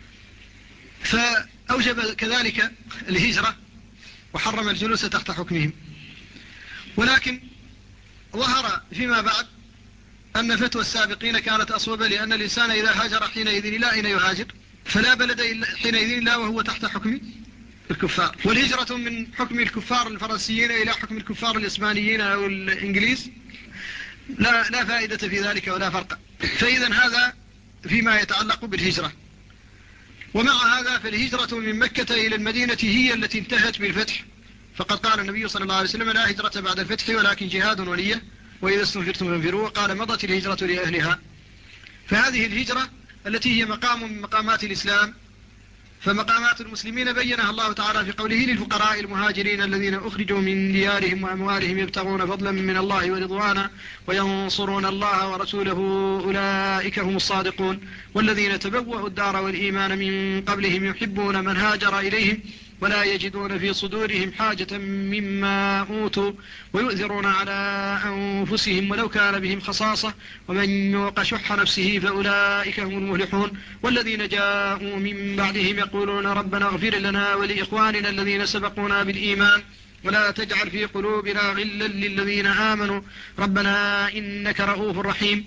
فأوجب كذلك الهجرة وحرم الجلوس تحت حكمهم. ولكن ظهر فيما بعد أن فتوى السابقين كانت أصوب، لأن الإنسان إذا هاجر حينئذ لا أين يهاجر، فلا بلد حينئذ لا وهو تحت حكم الكفار. والهجرة من حكم الكفار الفرنسيين إلى حكم الكفار الإسبانيين أو الإنجليز لا, لا فائدة في ذلك ولا فرق. فإذا هذا فيما يتعلق بالهجرة. ومع هذا فالهجرة من مكة إلى المدينة هي التي انتهت بالفتح، فقد قال النبي صلى الله عليه وسلم: لا هجرة بعد الفتح ولكن جهاد ولية وإذا استنفرتم فانفروا، وقال: مضت الهجرة لأهلها. فهذه الهجرة التي هي مقام من مقامات الإسلام، فمقامات المسلمين بينها الله تعالى في قوله: للفقراء المهاجرين الذين أخرجوا من ديارهم وأموالهم يبتغون فضلا من الله ورضوانا وينصرون الله ورسوله أولئك هم الصادقون والذين تبوأوا الدار والإيمان من قبلهم يحبون من هاجر إليهم ولا يجدون في صدورهم حاجة مما أوتوا ويؤثرون على أنفسهم ولو كان بهم خصاصة ومن يوق شح نفسه فأولئك هم المفلحون والذين جاءوا من بعدهم يقولون ربنا اغفر لنا ولإخواننا الذين سبقونا بالإيمان ولا تجعل في قلوبنا غلا للذين آمنوا ربنا إنك رؤوف رحيم.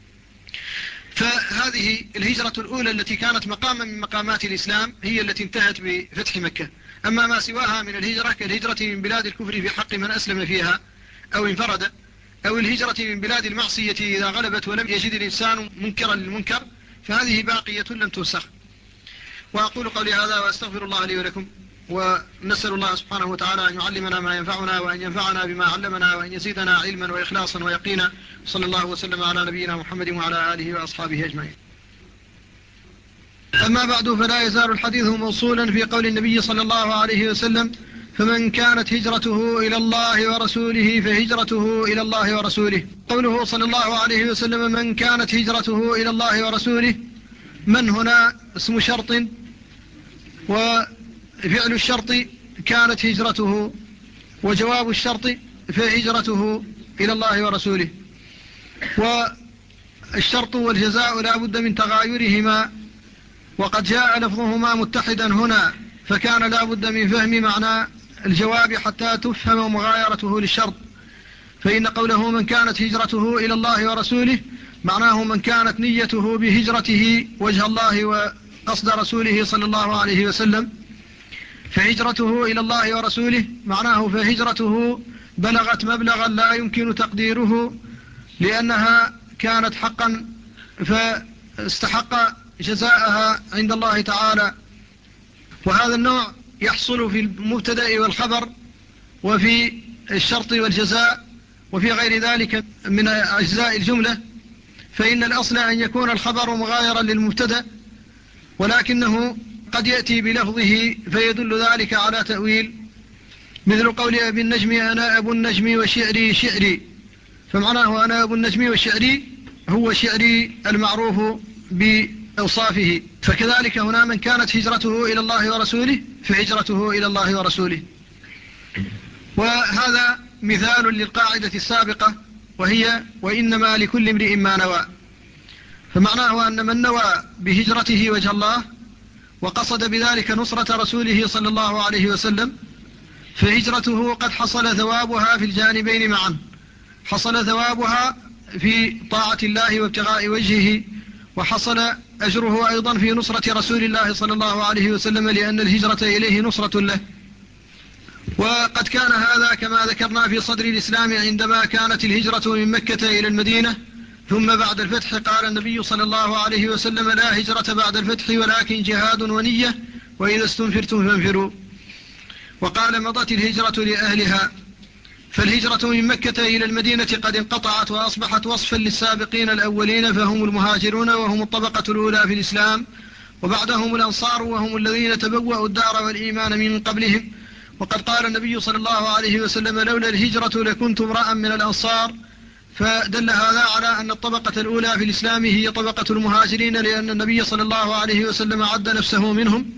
فهذه الهجرة الأولى التي كانت مقاما من مقامات الإسلام هي التي انتهت بفتح مكة. أما ما سواها من الهجرة كالهجرة من بلاد الكفر في حق من أسلم فيها أو انفرد، أو الهجرة من بلاد المعصية إذا غلبت ولم يجد الإنسان منكرا للمنكر، فهذه باقية لم تنسخ. وأقول قولي هذا وأستغفر الله لي ولكم، ونسأل الله سبحانه وتعالى أن يعلمنا ما ينفعنا وأن ينفعنا بما علمنا وأن يزيدنا علما وإخلاصا ويقينا. صلى الله وسلم على نبينا محمد وعلى آله وأصحابه أجمعين. أما بعد، فلا يزال الحديث موصولا في قول النبي صلى الله عليه وسلم: فمن كانت هجرته إلى الله ورسوله فهجرته إلى الله ورسوله. قوله صلى الله عليه وسلم: من كانت هجرته إلى الله ورسوله، من هنا اسم شرط، وفعل الشرط كانت هجرته، وجواب الشرط فهجرته إلى الله ورسوله. والشرط والجزاء لا بد من تغايرهما، وقد جاء لفظهما متحدا هنا، فكان لا بد من فهم معنى الجواب حتى تفهم مغايرته للشرط. فإن قوله من كانت هجرته إلى الله ورسوله معناه من كانت نيته بهجرته وجه الله وقصد رسوله صلى الله عليه وسلم، فهجرته إلى الله ورسوله معناه فهجرته بلغت مبلغا لا يمكن تقديره لأنها كانت حقا فاستحق جزاءها عند الله تعالى. وهذا النوع يحصل في المبتدأ والخبر وفي الشرط والجزاء وفي غير ذلك من أجزاء الجملة، فإن الأصل أن يكون الخبر مغايرا للمبتدأ، ولكنه قد يأتي بلفظه فيدل ذلك على تأويل، مثل قول أبي النجم أنا أبو النجم وشعري شعري، فمعناه أنا أبو النجم وشعري هو شعري المعروف بأوصافه. فكذلك هنا من كانت هجرته إلى الله ورسوله فهجرته إلى الله ورسوله. وهذا مثال للقاعدة السابقة وهي وإنما لكل امرئ ما نوى، فمعناه أن من نوى بهجرته وجه الله وقصد بذلك نصرة رسوله صلى الله عليه وسلم فهجرته قد حصل ثوابها في الجانبين معا، حصل ثوابها في طاعة الله وابتغاء وجهه، وحصل أجره أيضا في نصرة رسول الله صلى الله عليه وسلم لأن الهجرة إليه نصرة له. وقد كان هذا كما ذكرنا في صدر الإسلام عندما كانت الهجرة من مكة إلى المدينة، ثم بعد الفتح قال النبي صلى الله عليه وسلم لا هجرة بعد الفتح ولكن جهاد ونية وإذا استنفرتم فانفروا، وقال مضت الهجرة لأهلها. فالهجرة من مكة إلى المدينة قد انقطعت وأصبحت وصفا للسابقين الأولين، فهم المهاجرون وهم الطبقة الأولى في الإسلام، وبعدهم الأنصار وهم الذين تبوأوا الدار والإيمان من قبلهم. وقد قال النبي صلى الله عليه وسلم لولا الهجرة لكنت امرأ من الأنصار، فدل هذا على أن الطبقة الأولى في الإسلام هي طبقة المهاجرين، لأن النبي صلى الله عليه وسلم عد نفسه منهم.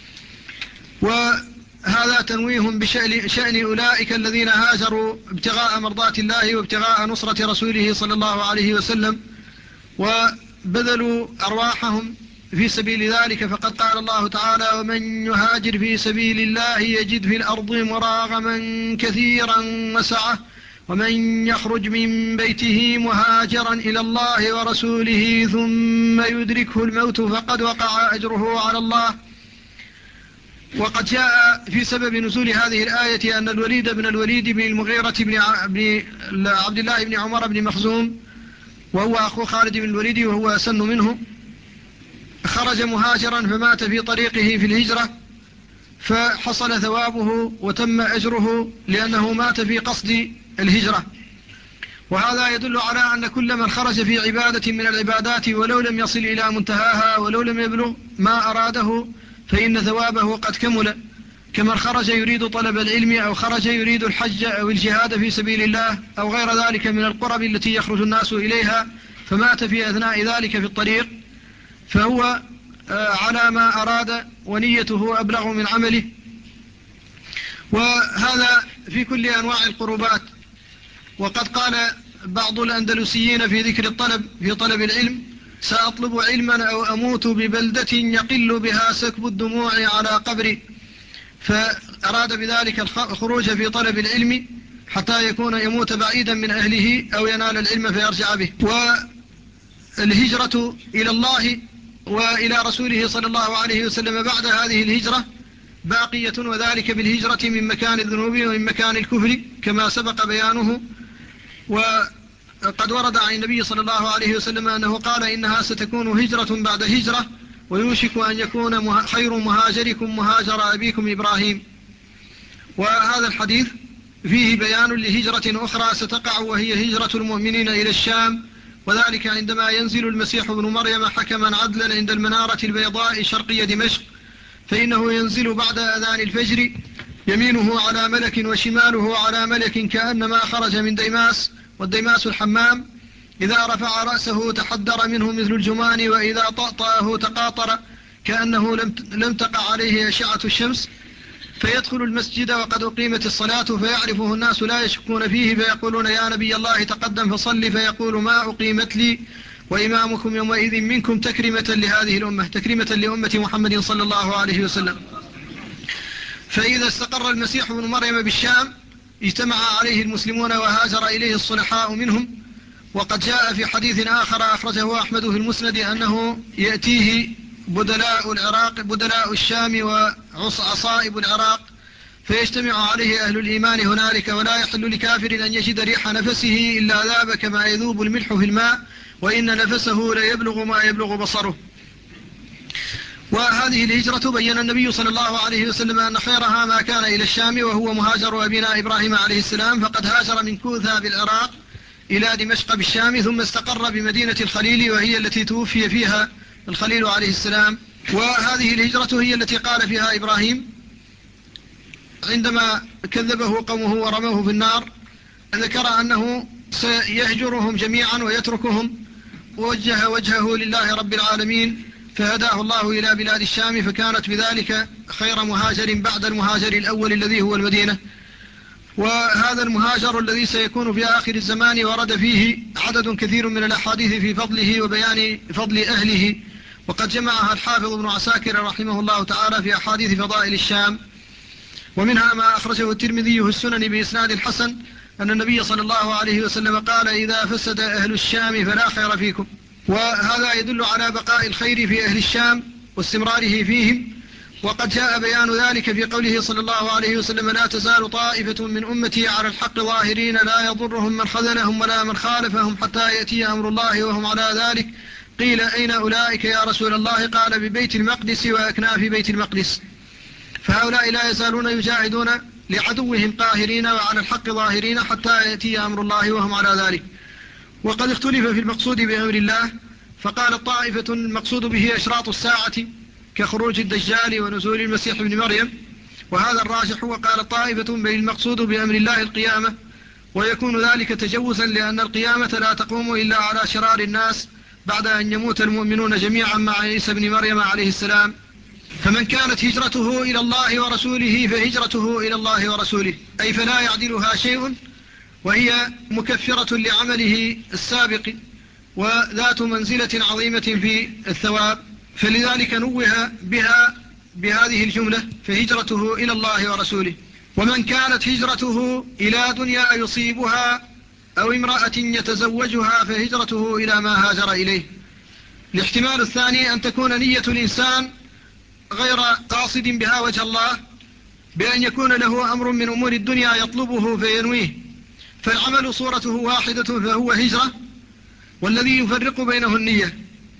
وهذا تنويه بشأن شأن أولئك الذين هاجروا ابتغاء مرضات الله وابتغاء نصرة رسوله صلى الله عليه وسلم وبذلوا أرواحهم في سبيل ذلك. فقد قال الله تعالى ومن يهاجر في سبيل الله يجد في الأرض مراغما كثيرا وسعة ومن يخرج من بيته مهاجرا إلى الله ورسوله ثم يدركه الموت فقد وقع أجره على الله. وقد جاء في سبب نزول هذه الآية أن الوليد بن الوليد بن المغيرة بن عبد الله بن عمر بن مخزوم وهو أخو خالد بن الوليد وهو أسن منه خرج مهاجرا فمات في طريقه في الهجرة، فحصل ثوابه وتم أجره لأنه مات في قصد الهجرة. وهذا يدل على أن كل من خرج في عبادة من العبادات ولو لم يصل إلى منتهاها ولو لم يبلغ ما أراده فإن ثوابه قد كمل، كمن خرج يريد طلب العلم أو خرج يريد الحج أو الجهاد في سبيل الله أو غير ذلك من القرب التي يخرج الناس إليها فمات في أثناء ذلك في الطريق، فهو على ما أراد ونيته أبلغ من عمله. وهذا في كل أنواع القربات. وقد قال بعض الأندلسيين في ذكر الطلب في طلب العلم سأطلب علما أو أموت ببلدة يقل بها سكب الدموع على قبري، فأراد بذلك الخروج في طلب العلم حتى يكون يموت بعيدا من أهله أو ينال العلم فيرجع به. والهجرة إلى الله وإلى رسوله صلى الله عليه وسلم بعد هذه الهجرة باقية، وذلك بالهجرة من مكان الذنوب ومن مكان الكفر كما سبق بيانه. وقد ورد عن النبي صلى الله عليه وسلم أنه قال إنها ستكون هجرة بعد هجرة ويوشك أن يكون خير مهاجركم مهاجر أبيكم إبراهيم. وهذا الحديث فيه بيان لهجرة أخرى ستقع وهي هجرة المؤمنين إلى الشام، وذلك عندما ينزل المسيح ابن مريم حكما عدلا عند المنارة البيضاء شرقي دمشق، فإنه ينزل بعد أذان الفجر يمينه على ملك وشماله على ملك كأنما خرج من ديماس، والديماس الحمام، إذا رفع رأسه تحدر منه مثل الجمان وإذا طأطأه تقاطر كأنه لم تقع عليه أشعة الشمس، فيدخل المسجد وقد أقيمت الصلاة فيعرفه الناس لا يشكون فيه فيقولون يا نبي الله تقدم فصل، فيقول ما أقيمت لي وإمامكم يومئذ منكم تكرمة لهذه الأمة تكرمة لأمة محمد صلى الله عليه وسلم. فإذا استقر المسيح ابن مريم بالشام اجتمع عليه المسلمون وهاجر إليه الصلحاء منهم. وقد جاء في حديث آخر أخرجه أحمد في المسند أنه يأتيه بدلاء العراق بدلاء الشام وعصائب العراق، فيجتمع عليه أهل الإيمان هنالك، ولا يحل لكافر أن يجد ريح نفسه إلا ذاب كما يذوب الملح في الماء، وإن نفسه ليبلغ ما يبلغ بصره. وهذه الهجرة بين النبي صلى الله عليه وسلم أن خيرها ما كان إلى الشام، وهو مهاجر أبينا إبراهيم عليه السلام، فقد هاجر من كوثا بالعراق إلى دمشق بالشام، ثم استقر بمدينة الخليل، وهي التي توفي فيها الخليل عليه السلام. وهذه الهجرة هي التي قال فيها إبراهيم عندما كذبه قومه ورموه في النار، ذكر أنه سيهجرهم جميعا ويتركهم، ووجه وجهه لله رب العالمين، فهداه الله إلى بلاد الشام، فكانت بذلك خير مهاجر بعد المهاجر الأول الذي هو المدينة. وهذا المهاجر الذي سيكون في آخر الزمان ورد فيه عدد كثير من الأحاديث في فضله وبيان فضل أهله، وقد جمعها الحافظ ابن عساكر رحمه الله تعالى في أحاديث فضائل الشام. ومنها ما أخرجه الترمذي في السنن بإسناد حسن أن النبي صلى الله عليه وسلم قال: إذا فسد أهل الشام فلا خير فيكم. وهذا يدل على بقاء الخير في أهل الشام واستمراره فيهم، وقد جاء بيان ذلك في قوله صلى الله عليه وسلم: لا تزال طائفة من أمتي على الحق ظاهرين لا يضرهم من خذلهم ولا من خالفهم حتى يأتي أمر الله وهم على ذلك. قيل: أين أولئك يا رسول الله؟ قال: ببيت المقدس وأكناف بيت المقدس. فهؤلاء لا يزالون يجاهدون لعدوهم قاهرين وعلى الحق ظاهرين حتى يأتي أمر الله وهم على ذلك. وقد اختلف في المقصود بأمر الله، فقال الطائفة المقصود به أشراط الساعة كخروج الدجال ونزول المسيح ابن مريم، وهذا الراجح. وقال الطائفة بل المقصود بأمر الله القيامة، ويكون ذلك تجوزا لأن القيامة لا تقوم إلا على شرار الناس بعد أن يموت المؤمنون جميعا مع عيسى ابن مريم عليه السلام. فمن كانت هجرته إلى الله ورسوله فهجرته إلى الله ورسوله، أي فلا يعدلها شيء، وهي مكفرة لعمله السابق وذات منزلة عظيمة في الثواب، فلذلك نوه بها بهذه الجملة: فهجرته إلى الله ورسوله. ومن كانت هجرته إلى دنيا يصيبها أو امرأة يتزوجها فهجرته إلى ما هاجر إليه. الاحتمال الثاني أن تكون نية الإنسان غير قاصد بها وجه الله، بأن يكون له أمر من أمور الدنيا يطلبه فينويه، فالعمل صورته واحدة فهو هجرة، والذي يفرق بينه النية،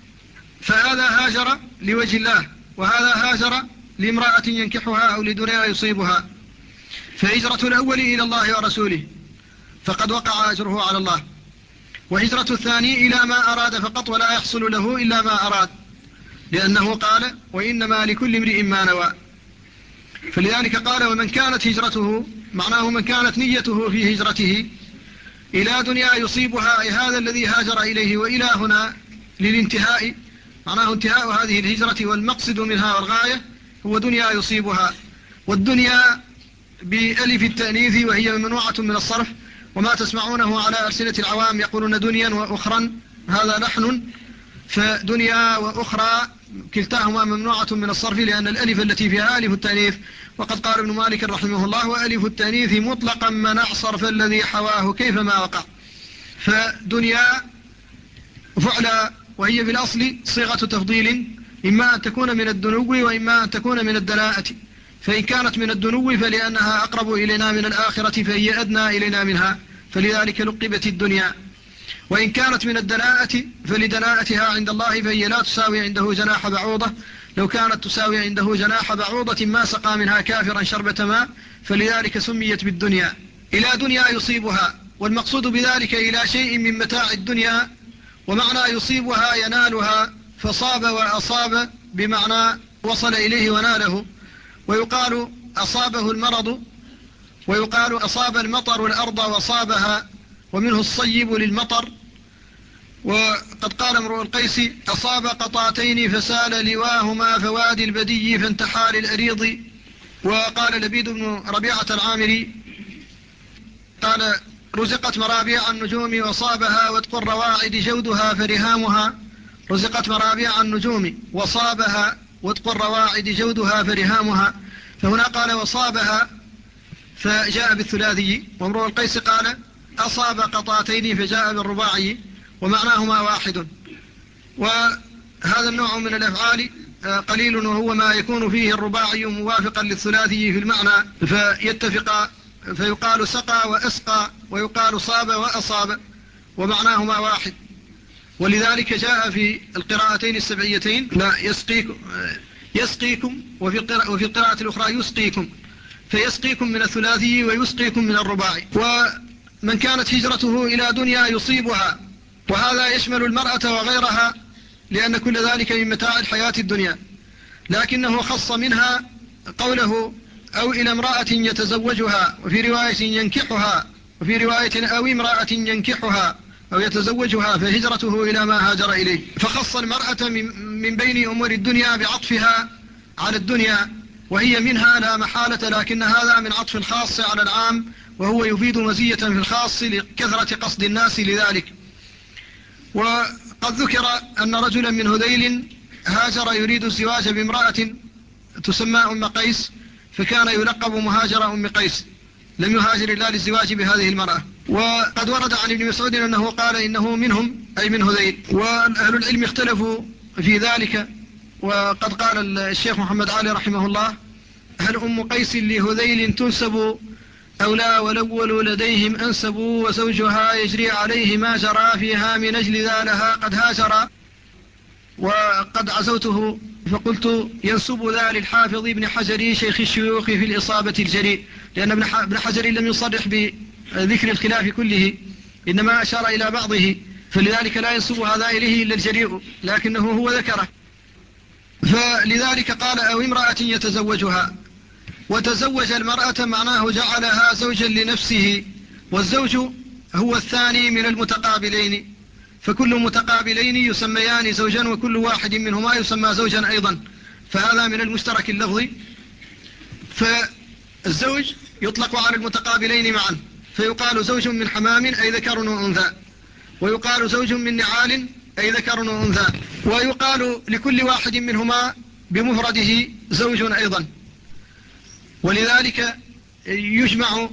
فهذا هاجر لوجه الله، وهذا هاجر لامرأة ينكحها أو لدنيا يصيبها. فهجرة الأول إلى الله ورسوله فقد وقع أجره على الله، وهجرة الثاني إلى ما أراد فقط ولا يحصل له إلا ما أراد، لأنه قال: وإنما لكل امرئ ما نوى. فلذلك قال: ومن كانت هجرته، معناه من كانت نيته في هجرته إلى دنيا يصيبها، أي هذا الذي هاجر إليه، وإلى هنا للانتهاء، معناه انتهاء هذه الهجرة، والمقصد منها والغاية هو دنيا يصيبها. والدنيا بألف التأنيث وهي ممنوعة من الصرف، وما تسمعونه على ألسنة العوام يقولون دنيا وأخرى، هذا لحن، فدنيا وأخرى كلتاهما ممنوعة من الصرف لأن الألف التي فيها ألف التأنيث. وقد قال ابن مالك رحمه الله: وألف التأنيث مطلقا منع صرف الذي حواه كيفما وقع. فدنيا فعلا، وهي بالأصل صيغة تفضيل، إما أن تكون من الدنو وإما أن تكون من الدناءة، فإن كانت من الدنو فلأنها أقرب إلينا من الآخرة فهي أدنى إلينا منها، فلذلك لقبت الدنيا. وإن كانت من الدناءة فلدناءتها عند الله، فهي لا تساوي عنده جناح بعوضة، لو كانت تساوي عنده جناح بعوضة ما سقى منها كافرا شربة ماء، فلذلك سميت بالدنيا. إلى دنيا يصيبها، والمقصود بذلك إلى شيء من متاع الدنيا، ومعنى يصيبها ينالها، فصاب وأصاب بمعنى وصل إليه وناله. ويقال أصابه المرض، ويقال أصاب المطر الأرض وصابها، ومنه الصيب للمطر. وقد قال امرؤ القيس: أصاب قطاتين فسال لواهما فوادي البدي فانتحى للأريض. وقال لبيد بن ربيعة العامري قال: رزقت مرابيع النجوم وصابها واتقى الرواعد جودها فرهامها. رزقت مرابيع النجوم وصابها واتقى الرواعد جودها فرهامها، فهنا قال وصابها فجاء بالثلاثي، وامرؤ القيس قال أصاب قطاتين فجاء بالرباعي، ومعناهما واحد. وهذا النوع من الأفعال قليل وهو ما يكون فيه الرباعي موافقا للثلاثي في المعنى فيتفق فيقال سقى وأسقى ويقال صاب وأصاب ومعناهما واحد. ولذلك جاء في القراءتين السبعيتين لا يسقيكم, يسقيكم وفي القراءة, وفي القراءة الأخرى يسقيكم، فيسقيكم من الثلاثي ويسقيكم من الرباعي. ومن كانت هجرته إلى دنيا يصيبها، وهذا يشمل المرأة وغيرها لأن كل ذلك من متاع الحياة الدنيا، لكنه خص منها قوله أو إلى امرأة يتزوجها، وفي رواية ينكحها، وفي رواية أو امرأة ينكحها أو يتزوجها، فهجرته إلى ما هاجر إليه. فخص المرأة من بين أمور الدنيا بعطفها على الدنيا، وهي منها لا محالة، لكن هذا من عطف الخاص على العام، وهو يفيد مزية في الخاص لكثرة قصد الناس لذلك. وقد ذكر أن رجلا من هذيل هاجر يريد الزواج بامرأة تسمى أم قيس، فكان يلقب مهاجر أم قيس، لم يهاجر إلا للزواج بهذه المرأة. وقد ورد عن ابن مسعود أنه قال إنه منهم أي من هذيل. وأهل العلم اختلفوا في ذلك، وقد قال الشيخ محمد علي رحمه الله: هل أم قيس لهذيل تنسب أو لا؟ والأول لديهم أنسبوا، وزوجها يجري عليه ما جرى فيها من أجل ذا لها قد هاجر. وقد عزوته فقلت ينسب ذا للحافظ ابن حجر شيخ الشيوخ في الإصابة الجريء، لأن ابن حجر لم يصرح بذكر الخلاف كله، إنما أشار إلى بعضه، فلذلك لا ينسب هذا إليه إلا الجريء، لكنه هو ذكره. فلذلك قال أو امرأة يتزوجها. وتزوج المرأة معناه جعلها زوجا لنفسه، والزوج هو الثاني من المتقابلين، فكل متقابلين يسميان زوجا، وكل واحد منهما يسمى زوجا أيضا، فهذا من المشترك اللفظي. فالزوج يطلق على المتقابلين معا، فيقال زوج من حمام أي ذكر وأنثى، ويقال زوج من نعال أي ذكر وأنثى، ويقال لكل واحد منهما بمفرده زوج أيضا. ولذلك يجمع.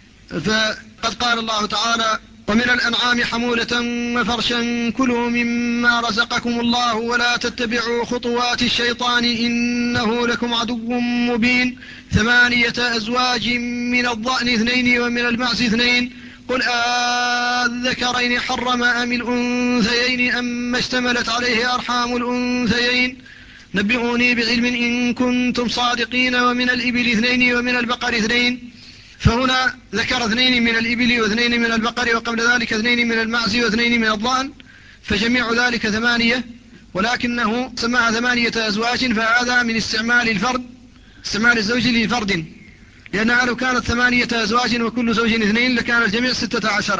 فقد قال الله تعالى: ومن الأنعام حمولة وفرشا كلوا مما رزقكم الله ولا تتبعوا خطوات الشيطان إنه لكم عدو مبين. ثمانية أزواج من الضأن اثنين ومن المعز اثنين قل آذكرين حرم أم الأنثيين أما اشتملت عليه أرحام الأنثيين نبئوني بعلم إن كنتم صادقين. ومن الإبل اثنين ومن البقر اثنين، فهنا ذكر اثنين من الإبل واثنين من البقر، وقبل ذلك اثنين من المعز واثنين من الضأن، فجميع ذلك ثمانية، ولكنه سماها ثمانية أزواج، فهذا من استعمال الفرد، استعمال الزوج لفرد، لأنها لو كانت ثمانية أزواج وكل زوج اثنين لكان الجميع ستة عشر،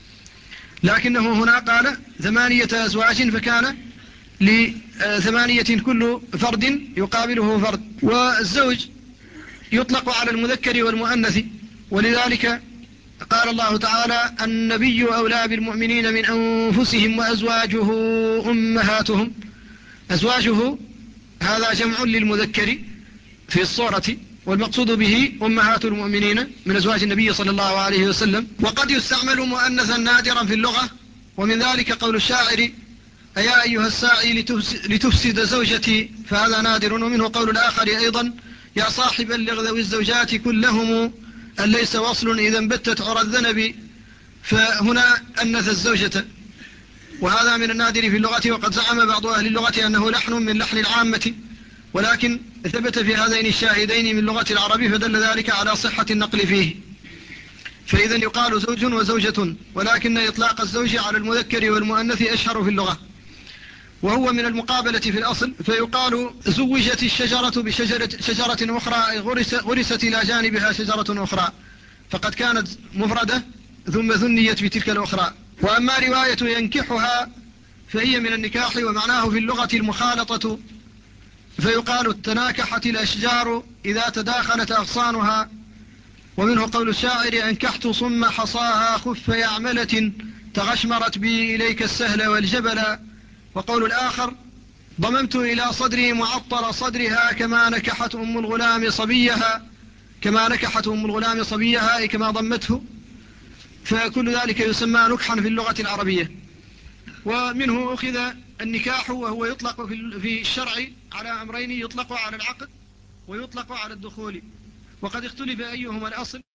لكنه هنا قال ثمانية أزواج، فكان لثمانية كل فرد يقابله فرد. والزوج يطلق على المذكر والمؤنث، ولذلك قال الله تعالى: النبي أولى بالمؤمنين من أنفسهم وأزواجه أمهاتهم. أزواجه هذا جمع للمذكر في الصورة، والمقصود به أمهات المؤمنين من أزواج النبي صلى الله عليه وسلم. وقد يستعمل مؤنثا نادرا في اللغة، ومن ذلك قول الشاعر: أيا أيها الساعي لتفسد زوجتي، فهذا نادر. ومنه قول الآخر أيضا: يا صاحب اللغ ذوي الزوجات كلهم أن ليس وصل إذا انبتت عرى الذنب. فهنا أنث الزوجة، وهذا من النادر في اللغة. وقد زعم بعض أهل اللغة أنه لحن من لحن العامة، ولكن ثبت في هذين الشاهدين من لغة العرب، فدل ذلك على صحة النقل فيه. فإذا يقال زوج وزوجة، ولكن إطلاق الزوج على المذكر والمؤنث أشهر في اللغة، وهو من المقابلة في الأصل. فيقال زوجت الشجرة بشجرة شجرة أخرى، غرست إلى جانبها شجرة أخرى، فقد كانت مفردة ثم ثنيت بتلك الأخرى. وأما رواية ينكحها فهي من النكاح، ومعناه في اللغة المخالطة، فيقال تناكحت الأشجار إذا تداخلت أغصانها. ومنه قول الشاعر: أنكحت صم حصاها خف يعملة تغشمرت بي إليك السهل والجبل. وقول الآخر: ضممت إلى صدري معطل صدرها كما نكحت أم الغلام صبيها، كما نكحت أم الغلام صبيها أي كما ضمته. فكل ذلك يسمى نكحا في اللغة العربية. ومنه أخذ النكاح، وهو يطلق في الشرع على أمرين: يطلق على العقد ويطلق على الدخول، وقد اختلف أيهما الأصل.